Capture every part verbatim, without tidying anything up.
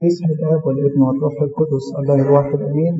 باسم الآب والابن والروح القدس الله الواحد أمين.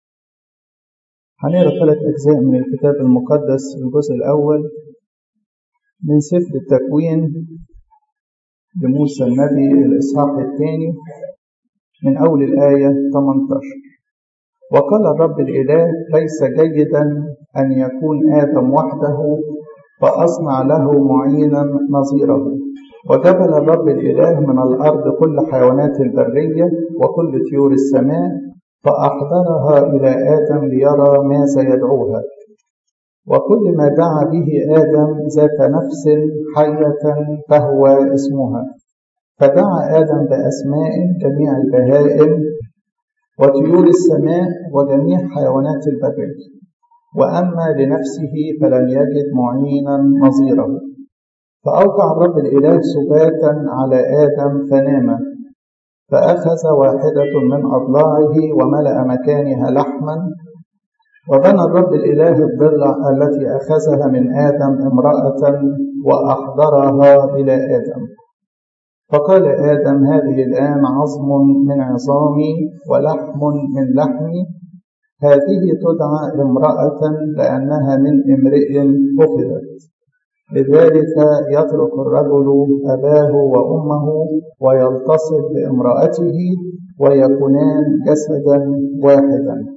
هنقرا ثلاث أجزاء من الكتاب المقدس. الجزء الأول من سفر التكوين لموسى النبي الإصحاح الثاني من أول الآية ثمانية عشر. وقال الرب الإله: ليس جيدا أن يكون آدم وحده، فأصنع له معينا نظيره. وجبل الرب الإله من الأرض كل حيوانات البرية وكل طيور السماء، فأحضرها إلى آدم ليرى ماذا يدعوها. وكل ما دعا به آدم ذات نفس حية فهو اسمها. فدعا آدم بأسماء جميع البهائم وطيور السماء وجميع حيوانات البرية، وأما لنفسه فلم يجد معينا نظيره. فأوقع الرب الإله سباتا على آدم فنام، فأخذ واحدة من أضلاعه وملأ مكانها لحما. وبنى الرب الإله الضلع التي أخذها من آدم امرأة وأحضرها إلى آدم. فقال آدم: هذه الآن عظم من عظامي ولحم من لحمي، هذه تدعى امرأة لأنها من امرئ أخذت. لذلك يترك الرجل أباه وأمه ويلتصق بامرأته ويكونان جسدا واحدا.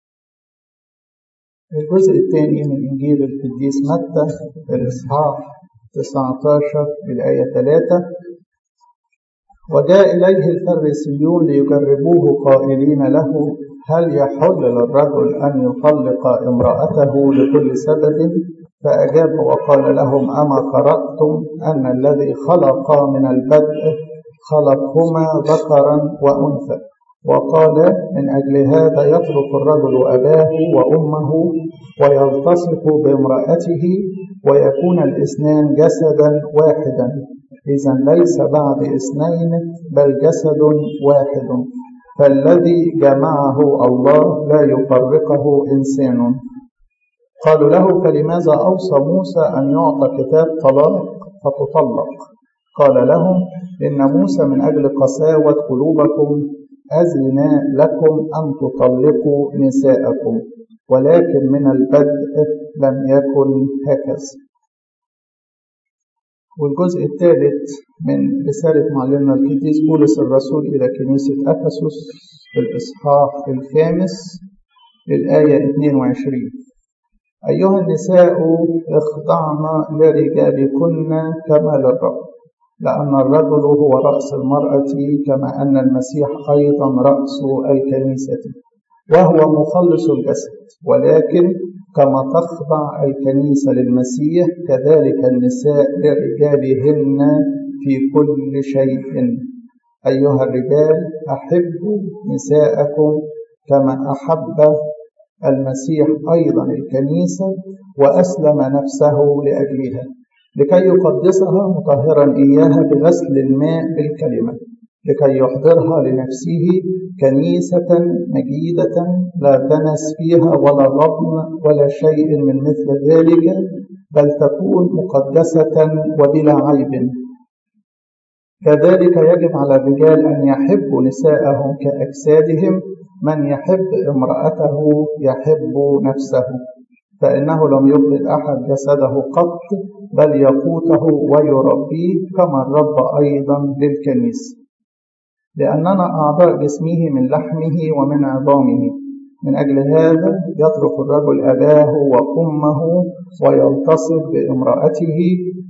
الجزء الثاني من إنجيل القديس متى الإصحاح تسعة عشر الآية ثلاثة. وجاء إليه الفريسيون ليجربوه قائلين له: هل يحل للرجل أن يطلق امرأته لكل سبب؟ فأجاب وقال لهم: أما قرأتم أن الذي خلق من البدء خلقهما ذكرا وأنثى؟ وقال: من أجل هذا يترك الرجل أباه وأمه ويلتصق بامرأته ويكون الاثنان جسدا واحدا. إذن ليس بعد اثنين بل جسد واحد. فالذي جمعه الله لا يفرقه إنسان. قالوا له: فلماذا أوصى موسى أن يعطى كتاب طلاق فتطلق؟ قال لهم: إن موسى من أجل قساوة قلوبكم أذن لكم أن تطلقوا نساءكم، ولكن من البدء لم يكن هكذا. والجزء الثالث من رسالة معلمنا القديس بولس الرسول إلى كنيسة أفسس في الإصحاح الخامس الآية اثنين وعشرين. أيها النساء اخضعن لرجالكن كما للرب، لأن الرجل هو رأس المرأة كما أن المسيح أيضا رأس الكنيسة وهو مخلص الجسد. ولكن كما تخضع الكنيسة للمسيح كذلك النساء لرجالهن في كل شيء. أيها الرجال أحبوا نساءكم كما أحب المسيح أيضا الكنيسة وأسلم نفسه لأجلها، لكي يقدسها مطهرا إياها بغسل الماء بالكلمة، لكي يحضرها لنفسه كنيسة مجيدة لا دنس فيها ولا لطم ولا شيء من مثل ذلك، بل تكون مقدسة وبلا عيب. كذلك يجب على الرجال أن يحبوا نساءهم كأجسادهم. من يحب امرأته يحب نفسه، فإنه لم يبغض أحد جسده قط، بل يقوته ويربيه كما الرب أيضا للكنيسة، لأننا أعضاء جسمه من لحمه ومن عظامه. من أجل هذا يترك الرجل أباه وأمه ويلتصق بامرأته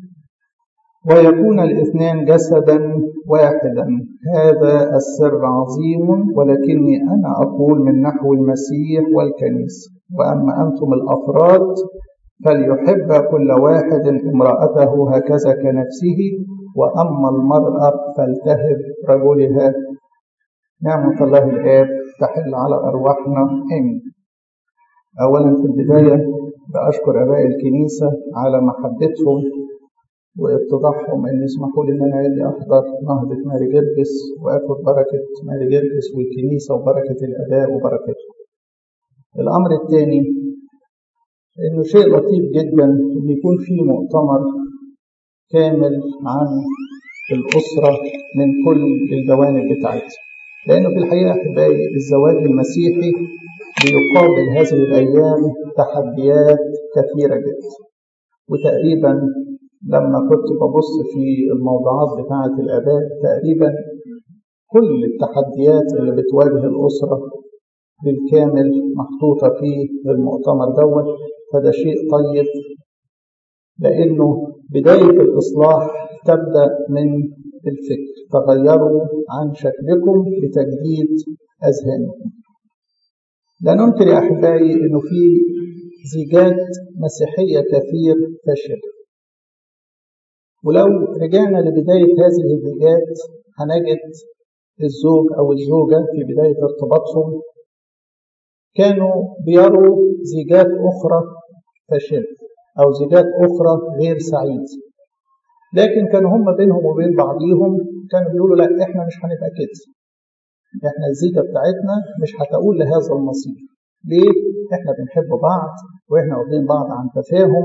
ويكون الاثنان جسدا واحدا. هذا السر عظيم، ولكني أنا أقول من نحو المسيح والكنيسة. وأما أنتم الأفراد فليحب كل واحد امرأته هكذا كنفسه، وأما المرأة فلتهب رجلها. نعمة الله الآب تحل على أرواحنا آمين. أولا في البداية بأشكر آباء الكنيسة على محبتهم واتضاحهم أن يسمحوا لي أن أنا اللي أحضر نهضة ماري جرجس وأخذ بركة ماري جرجس والكنيسة وبركة الآباء وبركتهم. الأمر الثاني إنه شيء لطيف جدا إن يكون في مؤتمر كامل عن الأسرة من كل الجوانب بتاعتها. لأنه في الحقيقة أحبائي الزواج المسيحي بيقابل هذه الأيام تحديات كثيرة جدا. وتقريبا لما كنت ببص في الموضوعات بتاعة الآباء تقريبا كل التحديات اللي بتواجه الأسرة بالكامل محطوطة في المؤتمر دوت. فده شيء طيب، لأنه بداية الإصلاح تبدأ من الفكر. تغيروا عن شكلكم بتجديد أذهانكم. لا ننكر يا أحبائي أنه في زيجات مسيحية كثير فاشلة، ولو رجعنا لبداية هذه الزيجات هنجد الزوج أو الزوجة في بداية ارتباطهم كانوا بيروا زيجات أخرى فاشلة أو زيجات أخرى غير سعيدة، لكن كانوا هم بينهم وبين بعضيهم كانوا بيقولوا لا إحنا مش هنبقى كده، إحنا الزيجة بتاعتنا مش هتقول لهذا المصير. ليه؟ إحنا بنحب بعض وإحنا واخدين بعض عن تفاهم.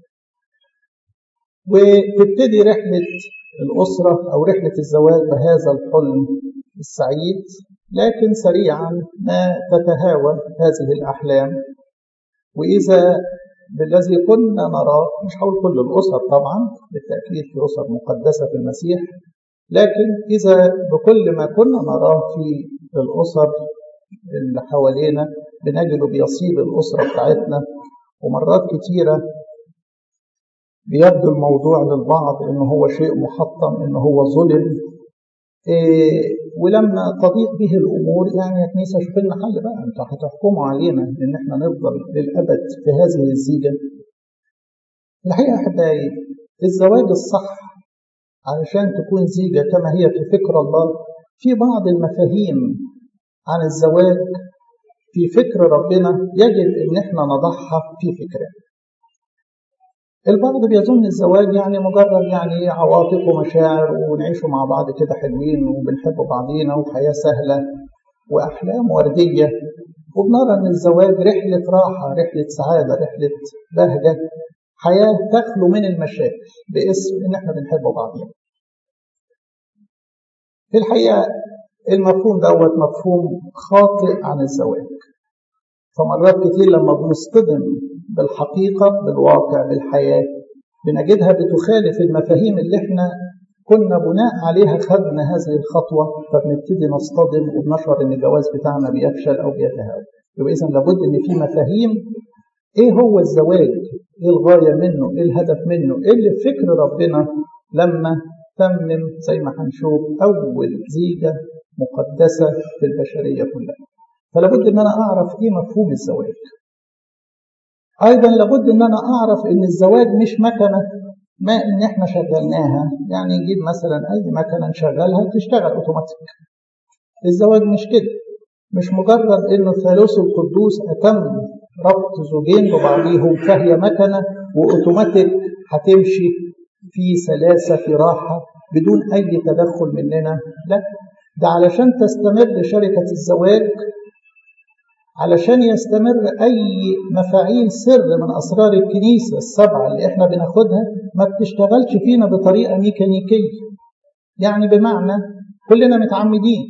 وتبتدي رحلة الأسرة أو رحلة الزواج بهذا الحلم السعيد، لكن سريعا ما تتهاوى هذه الأحلام. وإذا بالذي كنا نراه، مش هقول كل الأسر طبعا، بالتأكيد في أسر مقدسة في المسيح، لكن إذا بكل ما كنا نراه في الأسر اللي حوالينا بنجده بيصيب الأسرة بتاعتنا. ومرات كتيرة بيبدو الموضوع للبعض إنه هو شيء محطم، إنه هو ظلم. إيه ولما تضيق به الأمور يعني يا كنيسة شوف لنا حل بقى، أنتوا هتحكموا علينا إن إحنا نفضل للأبد في هذه الزيجة. الحقيقة أحبائي الزواج الصح علشان تكون زيجة كما هي في فكر الله، في بعض المفاهيم عن الزواج في فكر ربنا يجب إن إحنا نضعها في فكرنا. البعض بيظن الزواج يعني مجرد يعني عواطف ومشاعر ونعيشوا مع بعض كده حلوين وبنحب بعضينا وحياة سهلة وأحلام وردية، وبنرى أن الزواج رحلة راحة، رحلة سعادة، رحلة بهجة، حياة تخلو من المشاكل باسم إن إحنا بنحب بعضينا. في الحقيقة المفهوم دوت مفهوم خاطئ عن الزواج. فمرات كتير لما بنصطدم بالحقيقة بالواقع بالحياة بنجدها بتخالف المفاهيم اللي احنا كنا بناء عليها خدنا هذه الخطوة، فبنبتدي نصطدم وبنشعر ان الجواز بتاعنا بيفشل او بيتهاوى. يبقى اذا لابد ان في مفاهيم ايه هو الزواج، ايه الغاية منه، ايه الهدف منه، ايه اللي فكر ربنا لما تمم زي ما هنشوف اول زيجة مقدسة في البشرية كلها. فلابد ان انا اعرف ايه مفهوم الزواج. ايضا لابد ان انا اعرف ان الزواج مش مكنه ما ان احنا شغلناها، يعني نجيب مثلا اي مكنه نشغلها تشتغل اوتوماتيك. الزواج مش كده، مش مجرد انه الثالوث القدوس اتم ربط زوجين ببعضيهم فهي مكنه واوتوماتيك هتمشي في سلاسه في راحه بدون اي تدخل مننا. لا، ده علشان تستمر شركه الزواج، علشان يستمر أي مفاعيل سر من أسرار الكنيسة السبعة اللي إحنا بناخدها ما بتشتغلش فينا بطريقة ميكانيكية. يعني بمعنى كلنا متعمدين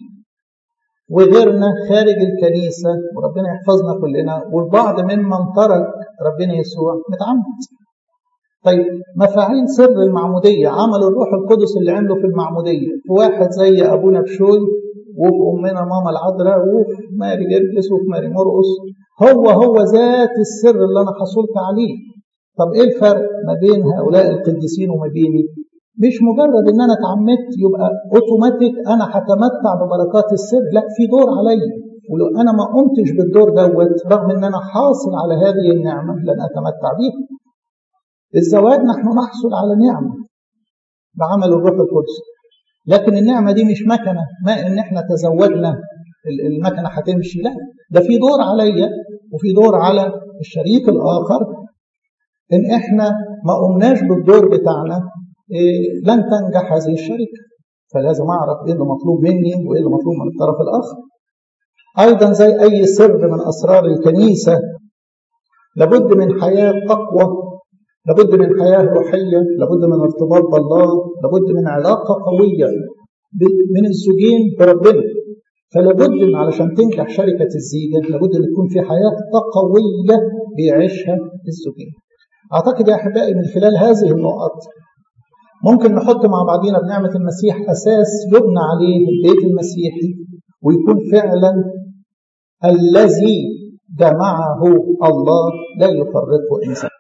وغيرنا خارج الكنيسة، وربنا يحفظنا كلنا، والبعض ممن ترك ربنا يسوع متعمد. طيب مفاعيل سر المعمودية عمل الروح القدس اللي عمله في المعمودية في واحد زي أبونا بشوي وفي أمنا ماما العذراء وفي ماري جرجس وفي ماري مرقس، هو هو ذات السر اللي أنا حصلت عليه. طب إيه الفرق ما بين هؤلاء القديسين وما بيني؟ مش مجرد إن أنا اتعمدت يبقى أوتوماتيك أنا هتمتع ببركات السر، لا، في دور عليا، ولو أنا ما قمتش بالدور دوت رغم إن أنا حاصل على هذه النعمة لن أتمتع بيها. الزواج نحن نحصل على نعمة بعمل الروح القدس، لكن النعمة دي مش مكنة ما إن إحنا تزوجنا المكنة هتمشي، لا، ده في دور عليا وفي دور على الشريك الآخر. إن إحنا ما قمناش بالدور بتاعنا إيه لن تنجح هذه الشركة. فلازم أعرف إيه اللي مطلوب مني وإيه اللي مطلوب من الطرف الآخر. أيضا زي أي سر من أسرار الكنيسة لابد من حياة تقوى، لابد من حياة روحية، لابد من ارتباط بالله، لابد من علاقة قوية من الزوجين بربنا. فلابد ان علشان تنجح شركه الزيجه لابد ان يكون في حياه قويه بيعيشها الزوجين. اعتقد يا احبائي من خلال هذه النقط ممكن نحط مع بعضينا بنعمه المسيح اساس يبنى عليه البيت المسيحي ويكون فعلا الذي جمعه الله لا يفرقه انسان.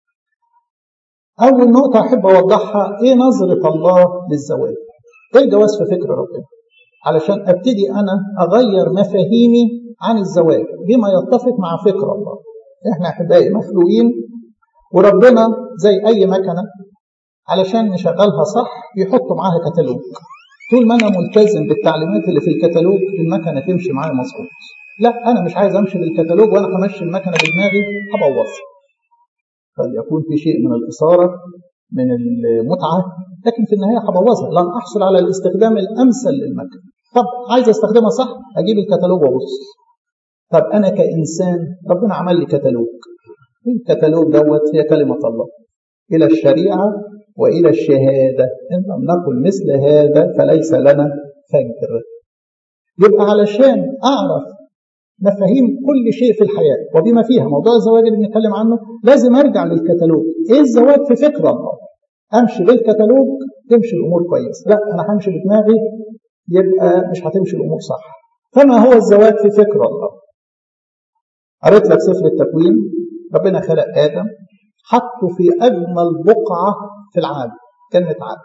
اول نقطه احب اوضحها ايه نظره الله للزواج. ايه الجواز في فكر ربنا؟ علشان ابتدي انا اغير مفاهيمي عن الزواج بما يتفق مع فكر الله. احنا احبائي مخلوقين وربنا زي اي مكنه علشان نشغلها صح بيحطوا معاها كتالوج. طول ما انا ملتزم بالتعليمات اللي في الكتالوج المكنه تمشي معايا مظبوط. لا انا مش عايز امشي بالكتالوج وانا همشي المكنه بدماغي هبوظها. قد يكون في شيء من الاثاره من المتعه لكن في النهايه هبوظها، لن احصل على الاستخدام الامثل للمكنه. طب عايز استخدمها صح اجيب الكتالوج وابص. طب انا كانسان ربنا عمل لي كتالوج. الكتالوج دوت هي كلمه الله الى الشريعه والى الشهاده، ان لم نقل مثل هذا فليس لنا فجر. يبقى علشان اعرف مفاهيم كل شيء في الحياه وبما فيها موضوع الزواج اللي بنتكلم عنه لازم ارجع للكتالوج. ايه الزواج في فكر الله؟ امشي بالكتالوج تمشي الامور كويس، لا انا همشي بدماغي يبقى مش هتمشي الامور صح. فما هو الزواج في فكر الله؟ قريت لك سفر التكوين. ربنا خلق ادم حطه في اجمل بقعه في العالم، كلمه عالم.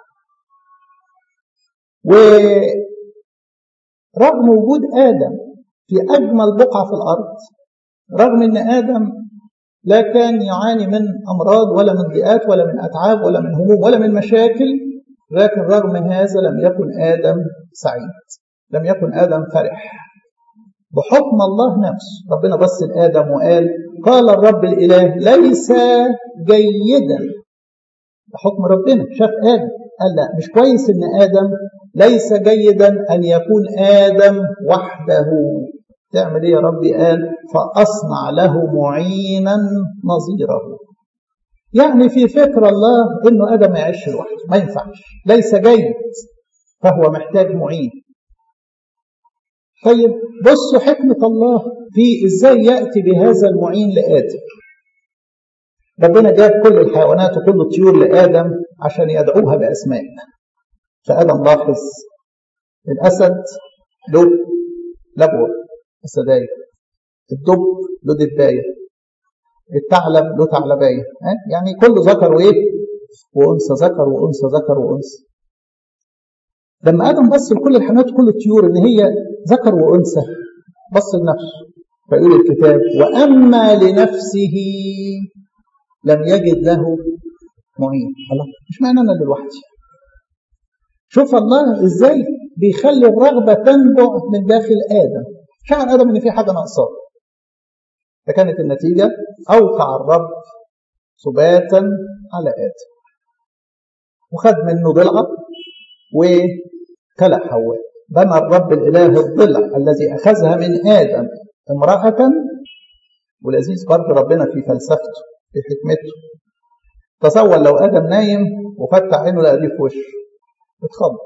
ورغم وجود ادم في اجمل بقعه في الارض، رغم ان ادم لا كان يعاني من امراض ولا من ضيقات ولا من اتعاب ولا من هموم ولا من مشاكل، لكن رغم هذا لم يكن ادم سعيد، لم يكن ادم فرح. بحكم الله نفسه ربنا بص لادم وقال قال الرب الاله ليس جيدا. بحكم ربنا شاف ادم قال لا مش كويس ان ادم، ليس جيدا ان يكون ادم وحده. تعمل ايه يا ربي؟ قال فاصنع له معينا نظيره. يعني في فكر الله انه ادم ما يعيش لوحده، ما ينفعش، ليس جيد، فهو محتاج معين. طيب بصوا حكمة الله في ازاي يأتي بهذا المعين لآدم. ربنا جاب كل الحيوانات وكل الطيور لآدم عشان يدعوها بأسماء. فآدم لاحظ الأسد له لبوة أسداية، الدب له دباية، الثعلب له ثعلباية، يعني كل ذكر وإيه وأنثى، ذكر وأنثى ذكر وأنثى. لما آدم بص لكل الحيوانات وكل الطيور إن هي ذكر وأنثى بص لنفسه، فيقول الكتاب وأما لنفسه لم يجد له معين. الله مش معنى أنا اللي لوحدي. شوف الله إزاي بيخلي الرغبة تنبع من داخل آدم. شعر آدم إن في حاجة ناقصاه، فكانت النتيجة أوقع الرب سباتا على آدم وخد منه ضلعة وخلق حواء. بنى الرب الإله الضلع الذي أخذها من آدم امرأة. ولذيذ برضه ربنا في فلسفته في حكمته. تصور لو آدم نايم وفتح عينه لقى دي في وشه اتخض،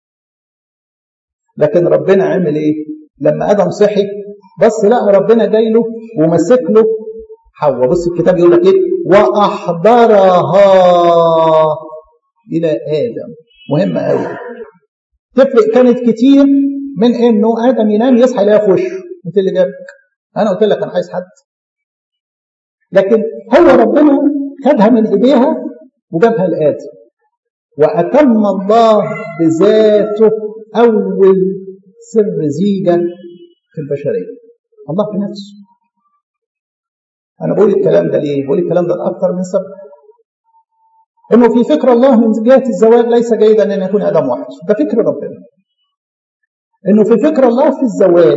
لكن ربنا عمل ايه؟ لما آدم صحي بس لقى ربنا جاي له ومسك له حواء. بص الكتاب يقول لك ايه؟ وأحضرها إلى آدم. مهمة قوي، تفرق كانت كتير من انه ادم ينام يصحى يلاقيها في وشه. انت اللي جابك، انا قلت لك انا عايز حد، لكن هو ربنا خدها من ايديها وجابها لادم. واتم الله بذاته اول سر زيجه في البشريه، الله بنفسه. انا بقول الكلام ده ليه؟ بقول الكلام ده لاكثر من سبب. انه في فكر الله من جهه الزواج ليس جيدا ان يكون ادم وحده، ده فكر ربنا. انه في فكر الله في الزواج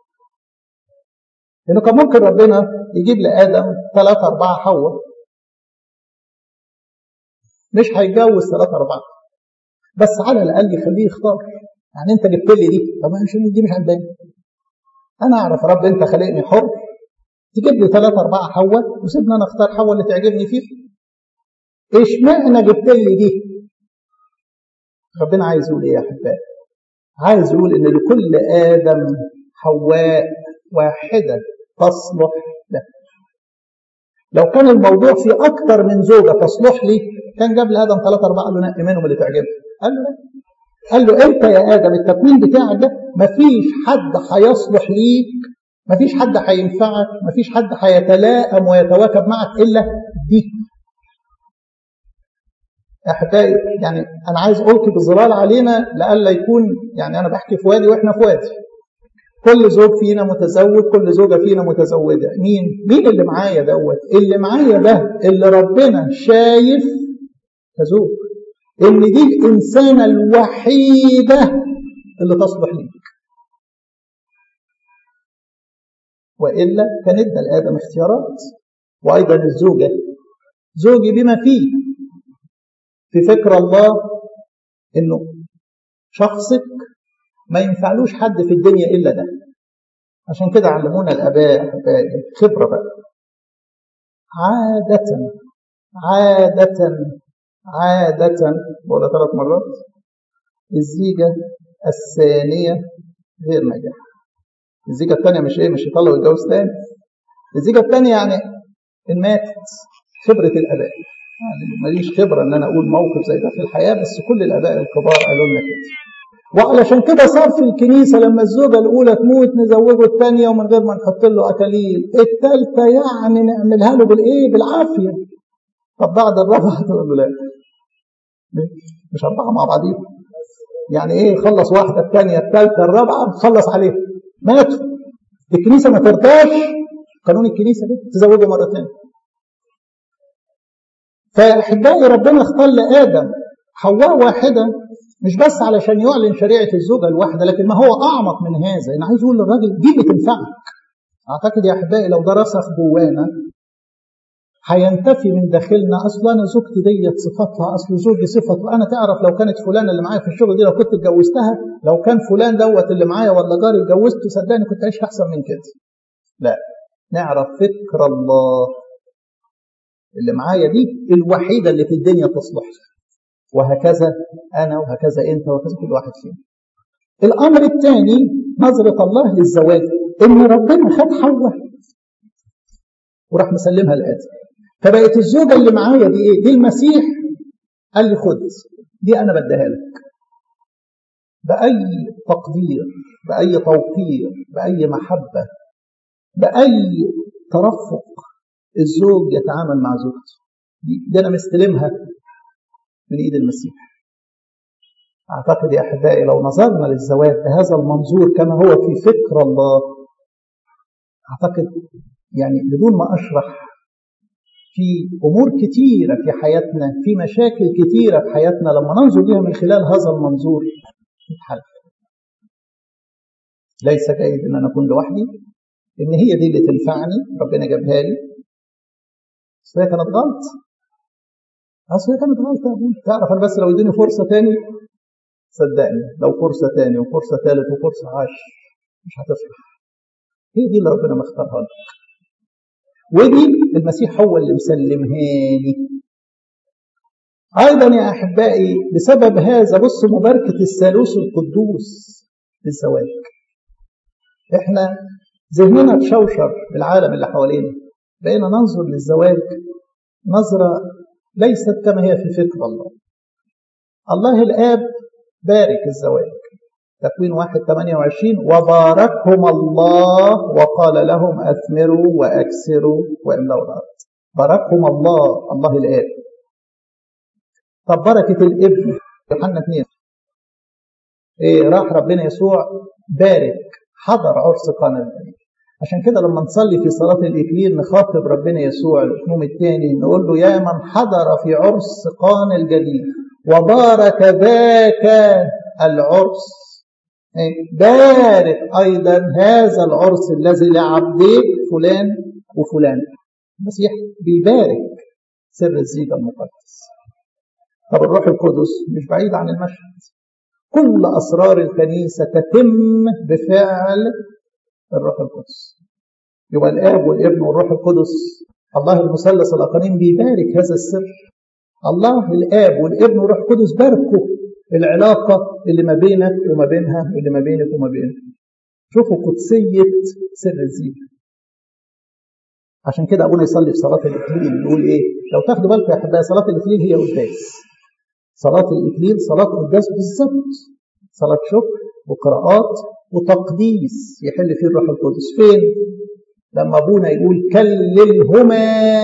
انه كان ممكن ربنا يجيب لادم ثلاثة أربعة حواء، مش هيتجوز ثلاثة أربعة، بس على الاقل يخليه يختار. يعني انت جبت لي دي، طب مش دي مش عجباني، انا اعرف رب انت خلقني حر، تجيب لي ثلاثة أربعة حواء وسيبني انا اختار حواء اللي تعجبني فيه. ايش معنى جبت لي دي؟ ربنا عايز يقول ايه يا احبائي؟ عايز يقول إن لكل آدم حواء واحدة تصلح له. لو كان الموضوع في أكثر من زوجة تصلح لي كان جاب لآدم ثلاثة أربعة قال له نقي منهم اللي تعجبه. قال له لا، قال له أنت يا آدم التكوين بتاعك ده مفيش حد هيصلح ليك، مفيش حد هينفعك، مفيش حد هيتلائم ويتواكب معك إلا دي. أحبائي يعني أنا عايز ألقي بالظلال علينا لألا يكون يعني أنا بحكي في وادي وإحنا في وادي. كل زوج فينا متزوج، كل زوجة فينا متزوجة. مين مين اللي معايا دوت؟ اللي معايا ده اللي ربنا شايف كزوج إن دي الإنسانة الوحيدة اللي تصلح ليك، وإلا كان ادى لآدم اختيارات. وأيضا الزوجة زوجي بما فيه في فكر الله إنه شخصك ما ينفعلوش حد في الدنيا إلا ده. عشان كده علمونا الآباء أحبائي خبرة بقى. عادة عادة عادة بقولها ثلاث مرات، الزيجة الثانية غير ناجحة. الزيجة الثانية مش إيه؟ مش يطلع ويتجوز تاني. الزيجة الثانية يعني إن ماتت. خبرة الآباء يعني ماليش خبرة إن أنا أقول موقف زي ده في الحياة، بس كل الآباء الكبار قالوا لنا كده. وعلشان كده صار في الكنيسة لما الزوجة الأولى تموت نزوجه الثانية ومن غير ما نحط له أكاليل، الثالثة يعني نعملها له بالإيه؟ بالعافية. طب بعد الرابعة تقول له لا، مش أربعة مع بعضيهم. يعني إيه؟ خلص واحدة الثانية الثالثة الرابعة خلص عليه. ماتوا. الكنيسة ما ترضاش، قانون الكنيسة ده تزوجه مرة ثانية. فأحبائي ربنا اختار لآدم حواء واحدة مش بس علشان يعلن شريعة الزوجة الواحدة، لكن ما هو أعمق من هذا. أنا عايز أقول للراجل دي اللي تنفعك. أعتقد يا أحبائي لو ده رسخ جوانا هينتفي من داخلنا أصل أنا زوجتي ديت صفتها، أصل زوجي صفته. أنا تعرف لو كانت فلانة اللي معايا في الشغل دي لو كنت اتجوزتها، لو كان فلان دوت اللي معايا ولا جاري اتجوزته صدقني كنت أعيش أحسن من كده. لا، نعرف فكر الله. اللي معايا دي الوحيدة اللي في الدنيا تصلح، وهكذا أنا وهكذا أنت وهكذا كل واحد فينا. الأمر الثاني نظرة الله للزواج، إن ربنا خد حواء وراح مسلمها لآدم، فبقت الزوجة اللي معايا دي إيه؟ دي المسيح. قال لي خد دي أنا بديها لك بأي تقدير، بأي توقير، بأي محبة، بأي ترفق الزوج يتعامل مع زوجته. دي, دي أنا مستلمها من إيد المسيح. أعتقد يا أحبائي لو نظرنا للزواج بهذا المنظور كما هو في فكر الله، أعتقد يعني بدون ما أشرح في أمور كتيرة في حياتنا، في مشاكل كتيرة في حياتنا لما ننظر لها من خلال هذا المنظور تتحل. ليس جيد أن أنا أكون لوحدي، إن هي دي اللي تنفعني ربنا جابها لي، بس هي كانت غلط. أصل هي كانت غلطة يا أبوي. تعرف أنا بس لو يديني فرصة تاني صدقني لو فرصة تاني وفرصة ثالث وفرصة عشر مش هتفرح. هي دي اللي ربنا مختارها لك، ودي المسيح هو اللي مسلمها لي. أيضا يا أحبائي بسبب هذا بصوا مباركة الثالوث القدوس للزواج. إحنا ذهننا تشوشر بالعالم اللي حوالينا، بقينا ننظر للزواج نظرة ليست كما هي في فكر الله. الله الآب بارك الزواج، تكوين واحد ثمانية وعشرين، وباركهم الله وقال لهم أثمروا وأكسروا واملأوا الأرض. باركهم الله، الله الآب. طب بركة الابن يوحنا اثنين، إيه؟ راح ربنا يسوع بارك، حضر عرس قانا الجليل. عشان كده لما نصلي في صلاة الإكليل نخاطب ربنا يسوع الأقنوم الثاني نقول له يا من حضر في عرس قانا الجليل وبارك ذاك العرس، بارك أيضا هذا العرس الذي لعبديك فلان وفلان. المسيح بيبارك سر الزيجة المقدس. طب الروح القدس مش بعيد عن المشهد. كل أسرار الكنيسة تتم بفعل الروح القدس. يبقى الآب والابن والروح القدس الله المثلث الأقانيم بيبارك هذا السر. الله الآب والابن والروح القدس باركوا العلاقة اللي ما بينك وما بينها واللي ما بينك وما بينها. شوفوا قدسية سر الزيجة. عشان كده أبونا يصلي في صلاة الإكليل يقول إيه؟ لو تاخدوا بالكم يا أحبائي صلاة الإكليل هي قداس. صلاة الإكليل صلاة قداس بالظبط. صلاة شكر وقراءات وتقديس يحل فيه الروح القدس. فين؟ لما أبونا يقول كللهما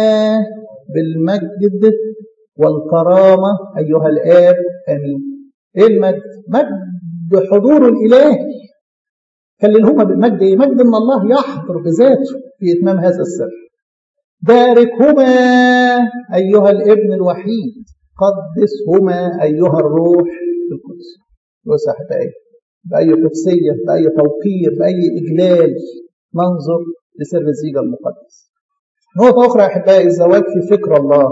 بالمجد والكرامة أيها الآب آمين. إيه المجد؟ مجد حضور الإله. كللهما بالمجد. إيه؟ مجد من الله يحضر بذاته في إتمام هذا السر. باركهما أيها الابن الوحيد، قدسهما أيها الروح القدس. بص يا أحبائي، بأي قدسية، بأي توقير، بأي إجلال ننظر لسر الزيجة المقدس. نقطة أخرى يا أحبائي، الزواج في فكر الله.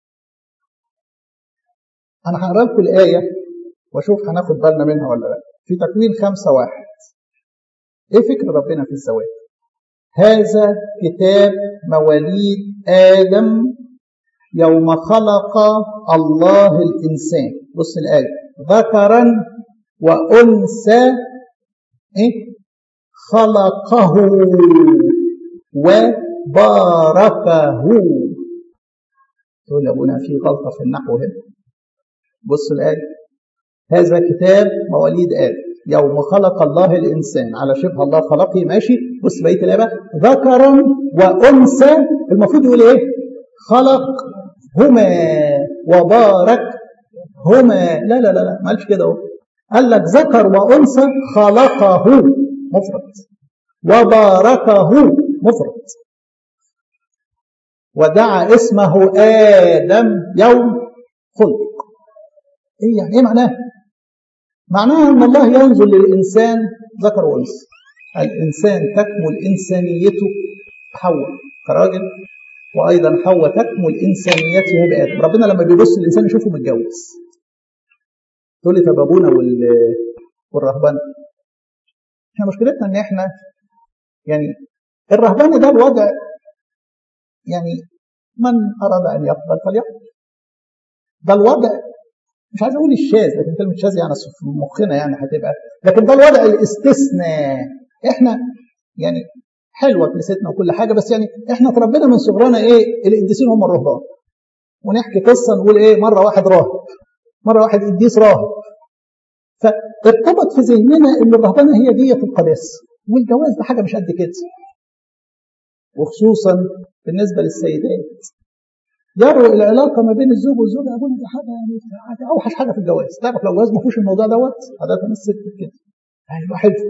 أنا هقرأ لكم الآية وأشوف هناخد بالنا منها ولا لا. في تكوين خمسة واحد. إيه فكر ربنا في الزواج؟ هذا كتاب مواليد آدم يوم خلق الله الإنسان. بص الآية، ذكرا وأنثى إيه؟ خلقه وباركه. تقول يا أبونا في غلطة في النحو هنا. بص الآية، هذا كتاب مواليد آدم يوم خلق الله الإنسان على شبه الله خلقه. ماشي. بص بقية الآية بقى، ذكرا وأنثى. المفروض يقول إيه؟ خلق هما وبارك هما. لا لا لا لا، ما قالش كده اهو. قال لك ذكر وأنثى خلقه مفرد وباركه مفرد ودعا اسمه آدم يوم خلق. ايه يعني؟ ايه معناه؟ معناها ان الله ينظر للإنسان ذكر وأنثى. الإنسان تكمل إنسانيته حواء كراجل، وأيضا حواء تكمل إنسانيته بآدم. ربنا لما بيبص الإنسان يشوفه متجوز. تقول لي طب أبونا والرهبان، احنا مشكلتنا ان احنا يعني الرهبان ده الوضع يعني من أراد أن يقبل فليقبل. ده الوضع، مش عايز أقول الشاذ، لكن كلمة شاذ يعني في مخنا يعني هتبقى، لكن ده الوضع الاستثناء. احنا يعني حلوة كنيستنا وكل حاجة، بس يعني احنا تربينا من صغرنا ايه؟ القديسين هم الرهبان. ونحكي قصة نقول ايه؟ مرة واحد راهب، مرة واحد قديس راهب. فارتبط في ذهننا ان الرهبانة هي دية القداسة، والجواز ده حاجة مش قد كده. وخصوصا بالنسبة للسيدات يروا العلاقة ما بين الزوج والزوجة. أقول دي حاجة يعني أوحش حاجة في الجواز. تعرف لو الجواز ما فيهوش الموضوع دوت عادة الست كده هيبقى حلو.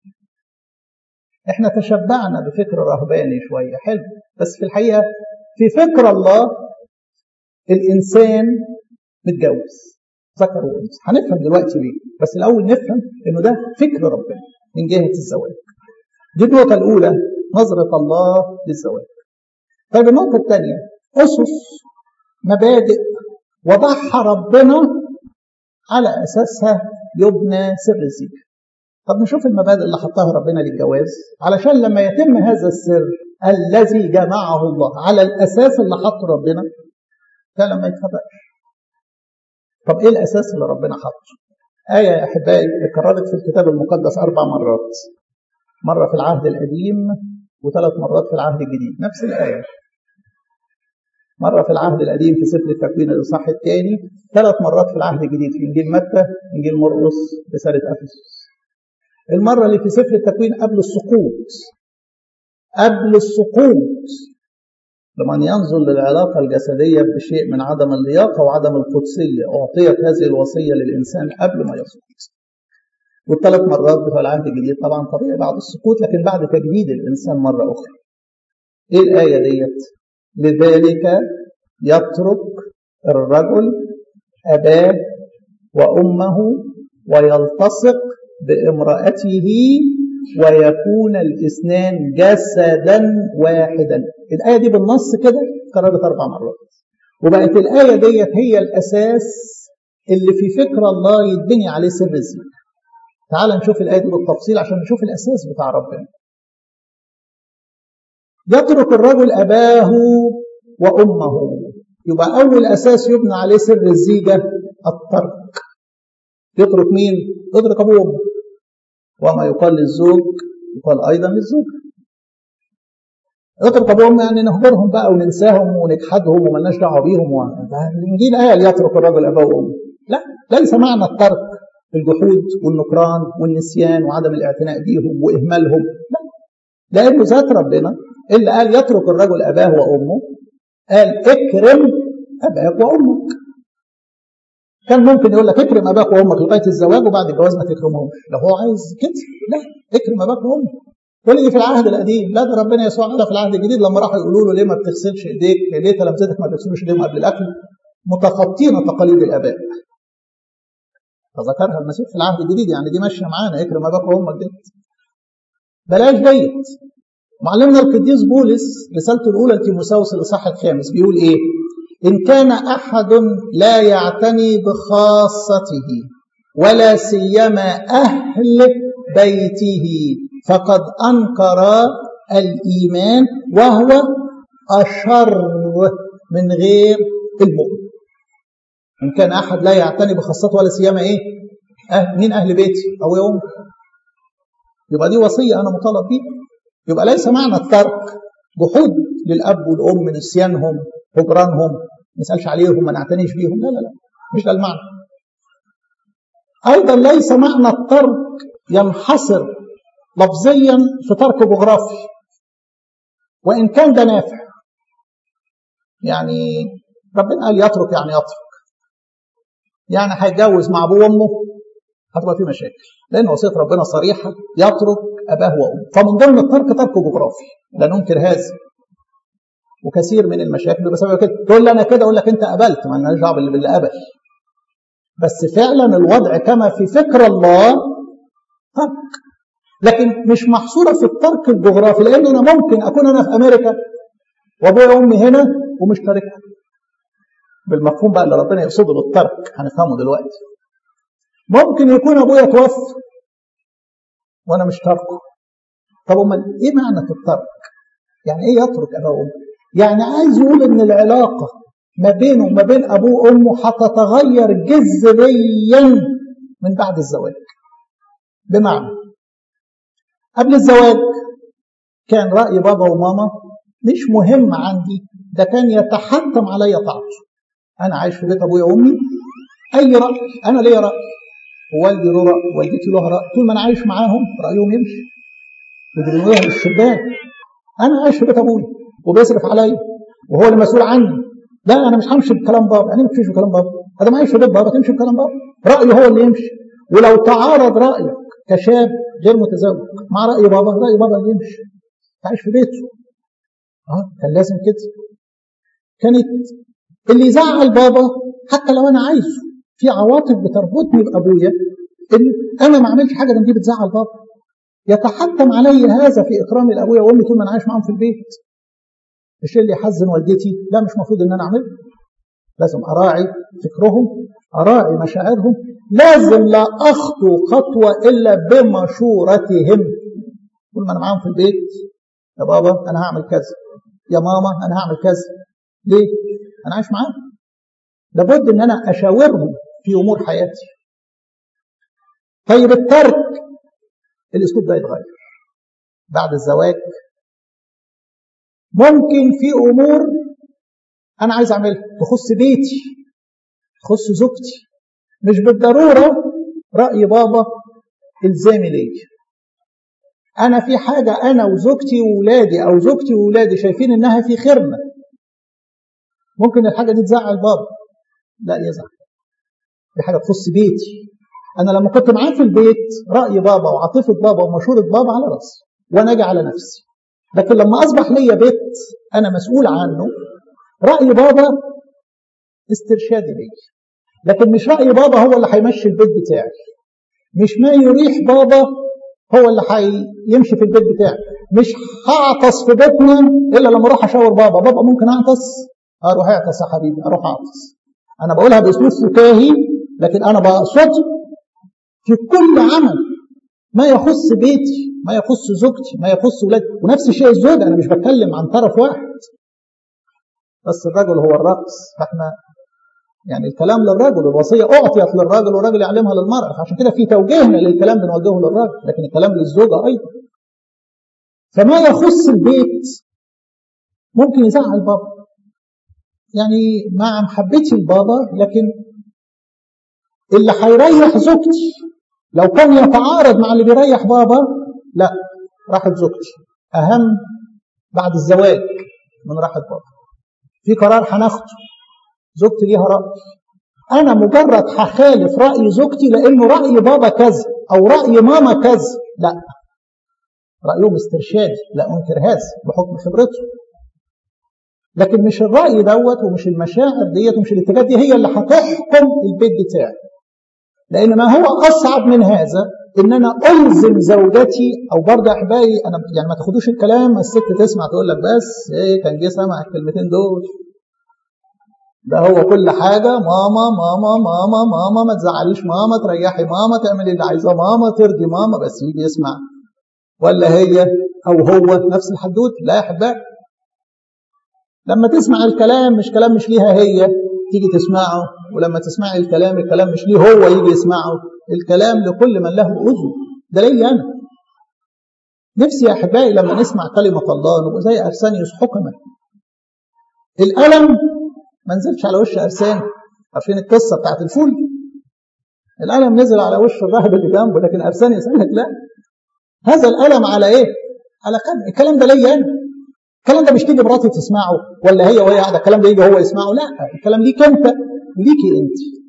احنا تشبعنا بفكر رهباني شوية حلو، بس في الحقيقة في فكر الله الإنسان متجوز ذكر وأنثى. هنفهم دلوقتي ليه، بس الأول نفهم إنه ده فكر ربنا من جهة الزواج. دي النقطة الأولى، نظرة الله للزواج. طيب النقطة الثانية، أسس مبادئ وضعها ربنا على أساسها يبنى سر الزيجة. طب نشوف المبادئ اللي حطها ربنا للجواز علشان لما يتم هذا السر الذي جمعه الله على الأساس اللي حطه ربنا ده لما يتفرقش. طب إيه الأساس اللي ربنا حطه؟ آية يا أحبائي اتكررت في الكتاب المقدس أربع مرات، مرة في العهد القديم وثلاث مرات في العهد الجديد. نفس الآية، مرة في العهد القديم في سفر التكوين الإصحاح الثاني، ثلاث مرات في العهد الجديد في إنجيل متى، إنجيل مرقس، رسالة أفسس. المرة اللي في سفر التكوين قبل السقوط، قبل السقوط لمن ينظر للعلاقة الجسدية بشيء من عدم اللياقة وعدم القدسية، أعطيت هذه الوصية للإنسان قبل ما يسقط. والثلاث مرات بتوع العهد الجديد طبعا طبيعي بعد السقوط، لكن بعد تجديد الإنسان مرة أخرى. إيه الآية ديت؟ لذلك يترك الرجل أباه وأمه ويلتصق بامرأته ويكون الاثنان جسدا واحدا. الآية دي بالنص كده قررت أربع مرات، وبقت الآية ديت هي الأساس اللي في فكر الله يتبني عليه سر الزيجة. تعال نشوف الآية دي بالتفصيل عشان نشوف الأساس بتاع ربنا. يترك الرجل أباه وأمه، يبقى أول أساس يبنى عليه سر الزيجة الترك. يترك مين؟ يترك أبوه وأمه. وما يقال للزوج يقال أيضا للزوج. يترك أبوه وأمه يعني نهجرهم بقى وننساهم ونجحدهم وملناش دعوة بيهم. الإنجيل قال يترك الرجل أباه وأمه. لا، ليس معنى الترك الجحود والنكران والنسيان وعدم الاعتناء بيهم وإهمالهم. لا، لأنه ذات ربنا اللي قال يترك الرجل أباه وأمه قال اكرم أباك وأمك. كان ممكن يقول لك اكرم أباك وأمك لغاية الزواج وبعد الجواز ما تكرمهمش لو هو عايز كده. لا، اكرم أباك وأمك. تقول لي في العهد القديم. لا، ده ربنا يسوع قال في العهد الجديد لما راحوا يقولوا له ليه ما بتغسلش ايديك؟ ليه تلامذتك ما بيغسلوش ايديهم قبل الاكل؟ متخطين تقاليد الاباء. فذكرها المسيح في العهد الجديد، يعني دي ماشيه معانا، اكرم اباك وامك دي. بلاش ديت. معلمنا القديس بولس رسالته الاولى لتيموثاوس الاصحاح الخامس بيقول ايه؟ ان كان احد لا يعتني بخاصته ولا سيما اهل بيته فقد أنكر الإيمان وهو أشر من غير المؤمن. إن كان أحد لا يعتني بخاصته ولا سيما إيه؟ أهل مين؟ أهل بيتي أو يوم. يبقى دي وصية أنا مطالب بيها. يبقى ليس معنى الترك جحود للأب والأم، نسيانهم، هجرانهم، ما نسألش عليهم، ما نعتنيش بيهم. لا لا لا، مش ده المعنى. أيضا ليس معنى الترك ينحصر لفظيا في ترك جغرافي، وإن كان ده نافع. يعني ربنا قال يترك يعني يترك، يعني هيتجوز مع أبوه وأمه هتبقى في مشاكل، لأن وصية ربنا صريحة يترك أباه وأمه. فمن ضمن الترك ترك جغرافي، لا ننكر هذا، وكثير من المشاكل بسبب كده. تقول لي أنا كده، أقول لك أنت قبلت، ما لناش دعوة باللي قبل. بس فعلا الوضع كما في فكر الله ترك، لكن مش محصورة في الترك الجغرافي، لأن أنا ممكن أكون أنا في أمريكا وأبويا وأمي هنا ومش تاركهم بالمفهوم بقى اللي ربنا يقصده بالترك، هنفهمه دلوقتي. ممكن يكون أبويا توفى وأنا مش تاركه. طب أمال إيه معنى الترك؟ يعني إيه يترك أبوه وأمه؟ يعني عايز يقول إن العلاقة ما بينه وما بين أبوه وأمه هتتغير جذريا من بعد الزواج. بمعنى قبل الزواج كان رأي بابا وماما مش مهم عندي، ده كان يتحتم علي طاعته. أنا عايش في بيت أبويا وأمي، أي رأي أنا ليا رأي، ووالدي له رأي، والدتي له رأي، طول ما أنا عايش معاهم رأيهم يمشي. بيقولوها للشبان أنا عايش في بيت أبويا وبيصرف عليا وهو اللي مسؤول عني. لا، أنا مش همشي بكلام بابا. يعني ما تمشيش بكلام بابا؟ هذا ما عايش في بيت بابا تمشي بكلام بابا؟ رأيه هو اللي يمشي. ولو تعارض رأيك كشاب غير متزوج مع رأي بابا، رأي بابا اللي يمشي. عايش في بيته. اه كان لازم كده. كانت اللي يزعل بابا حتى لو انا عايزه، في عواطف بتربطني بابويا ان انا ما عملتش حاجه دي بتزعل بابا، يتحتم علي هذا في اكرامي لابويا وامي طول ما انا عايش معاهم في البيت. الشيء اللي يحزن والدتي لا مش مفروض ان انا اعمله. لازم اراعي فكرهم، اراعي مشاعرهم، لازم لا اخطو خطوه الا بمشورتهم. طول ما انا معاهم في البيت، يا بابا انا هعمل كذا، يا ماما انا هعمل كذا. ليه؟ انا عايش معاهم، لابد ان انا اشاورهم في امور حياتي. طيب الترك الاسلوب ده يتغير بعد الزواج. ممكن في امور انا عايز اعملها تخص بيتي، تخص زوجتي، مش بالضروره راي بابا الزامي ليا. انا في حاجه انا وزوجتي وولادي او زوجتي وولادي شايفين انها في خيرنا، ممكن الحاجه دي تزعل بابا، لا يزعل، دي حاجه تخص بيتي. انا لما كنت معاه في البيت راي بابا وعاطفه بابا ومشوره بابا على راسي وانا اجي على نفسي. لكن لما اصبح ليا بيت انا مسؤول عنه، راي بابا استرشادي لي، لكن مش راي بابا هو اللي هيمشي البيت بتاعي، مش ما يريح بابا هو اللي هيمشي في البيت بتاعي. مش هعطس في بيتنا الا لما اروح اشاور بابا. بابا ممكن اعطس، اروح اعطس يا حبيبي، اروح اعطس. انا بقولها باسلوب فكاهي، لكن انا بقصد في كل عمل ما يخص بيتي، ما يخص زوجتي، ما يخص ولادي. ونفس الشيء الزوج، انا مش بتكلم عن طرف واحد، بس الرجل هو الرأس، فاحنا يعني الكلام للرجل، الوصية أعطيت للراجل والراجل يعلمها للمرأة، عشان كده في توجيهنا للكلام بنوجهه للراجل، لكن الكلام للزوجة أيضا. فما يخص البيت ممكن يزعل بابا، يعني مع محبتي البابا، لكن اللي هيريح زوجتي لو كان يتعارض مع اللي بيريح بابا، لا، راحت زوجتي أهم بعد الزواج من راحت بابا. في قرار هناخده، زوجتي ليها رأي، أنا مجرد هخالف رأي زوجتي لأنه رأي بابا كذا أو رأي ماما كذا، لا، رأيهم استرشادي، لا أنكر هذا بحكم خبرته، لكن مش الرأي دوت ومش المشاعر ديت ومش الاتجاهات دي هي اللي هتحكم البيت بتاعي. لأن ما هو أصعب من هذا إن أنا ألزم زوجتي، أو برضه أحبائي أنا يعني ما تاخدوش الكلام الست تسمع تقول لك بس إيه كان جه سمع الكلمتين دول، ده هو كل حاجة ماما ماما ماما ماما، ما تزعليش ماما، تريحي ماما، تعملي اللي عايزاه ماما، ترضي ماما، بس يجي يسمع ولا هي أو هو نفس الحدود. لا يا أحبائي، لما تسمع الكلام مش كلام مش ليها هي تيجي تسمعه، ولما تسمعي الكلام الكلام مش ليه هو يجي يسمعه، الكلام لكل من له أذن. ده ليه أنا نفسي يا أحبائي لما نسمع كلمة الله نبقى زي أرسانيوس حكمة. الألم ما نزلش على وش أرساني، عارفين القصة بتاعت الفول، الألم نزل على وش الراهب اللي جنبه، لكن أرسانيوس قال لك لا، هذا الألم على إيه؟ على قلب. الكلام ده ليه أنا، الكلام ده مش تيجي مراتي تسمعه ولا هي وهي قاعده الكلام ده يجي هو يسمعه، لا، الكلام ليك انت وليكي انت.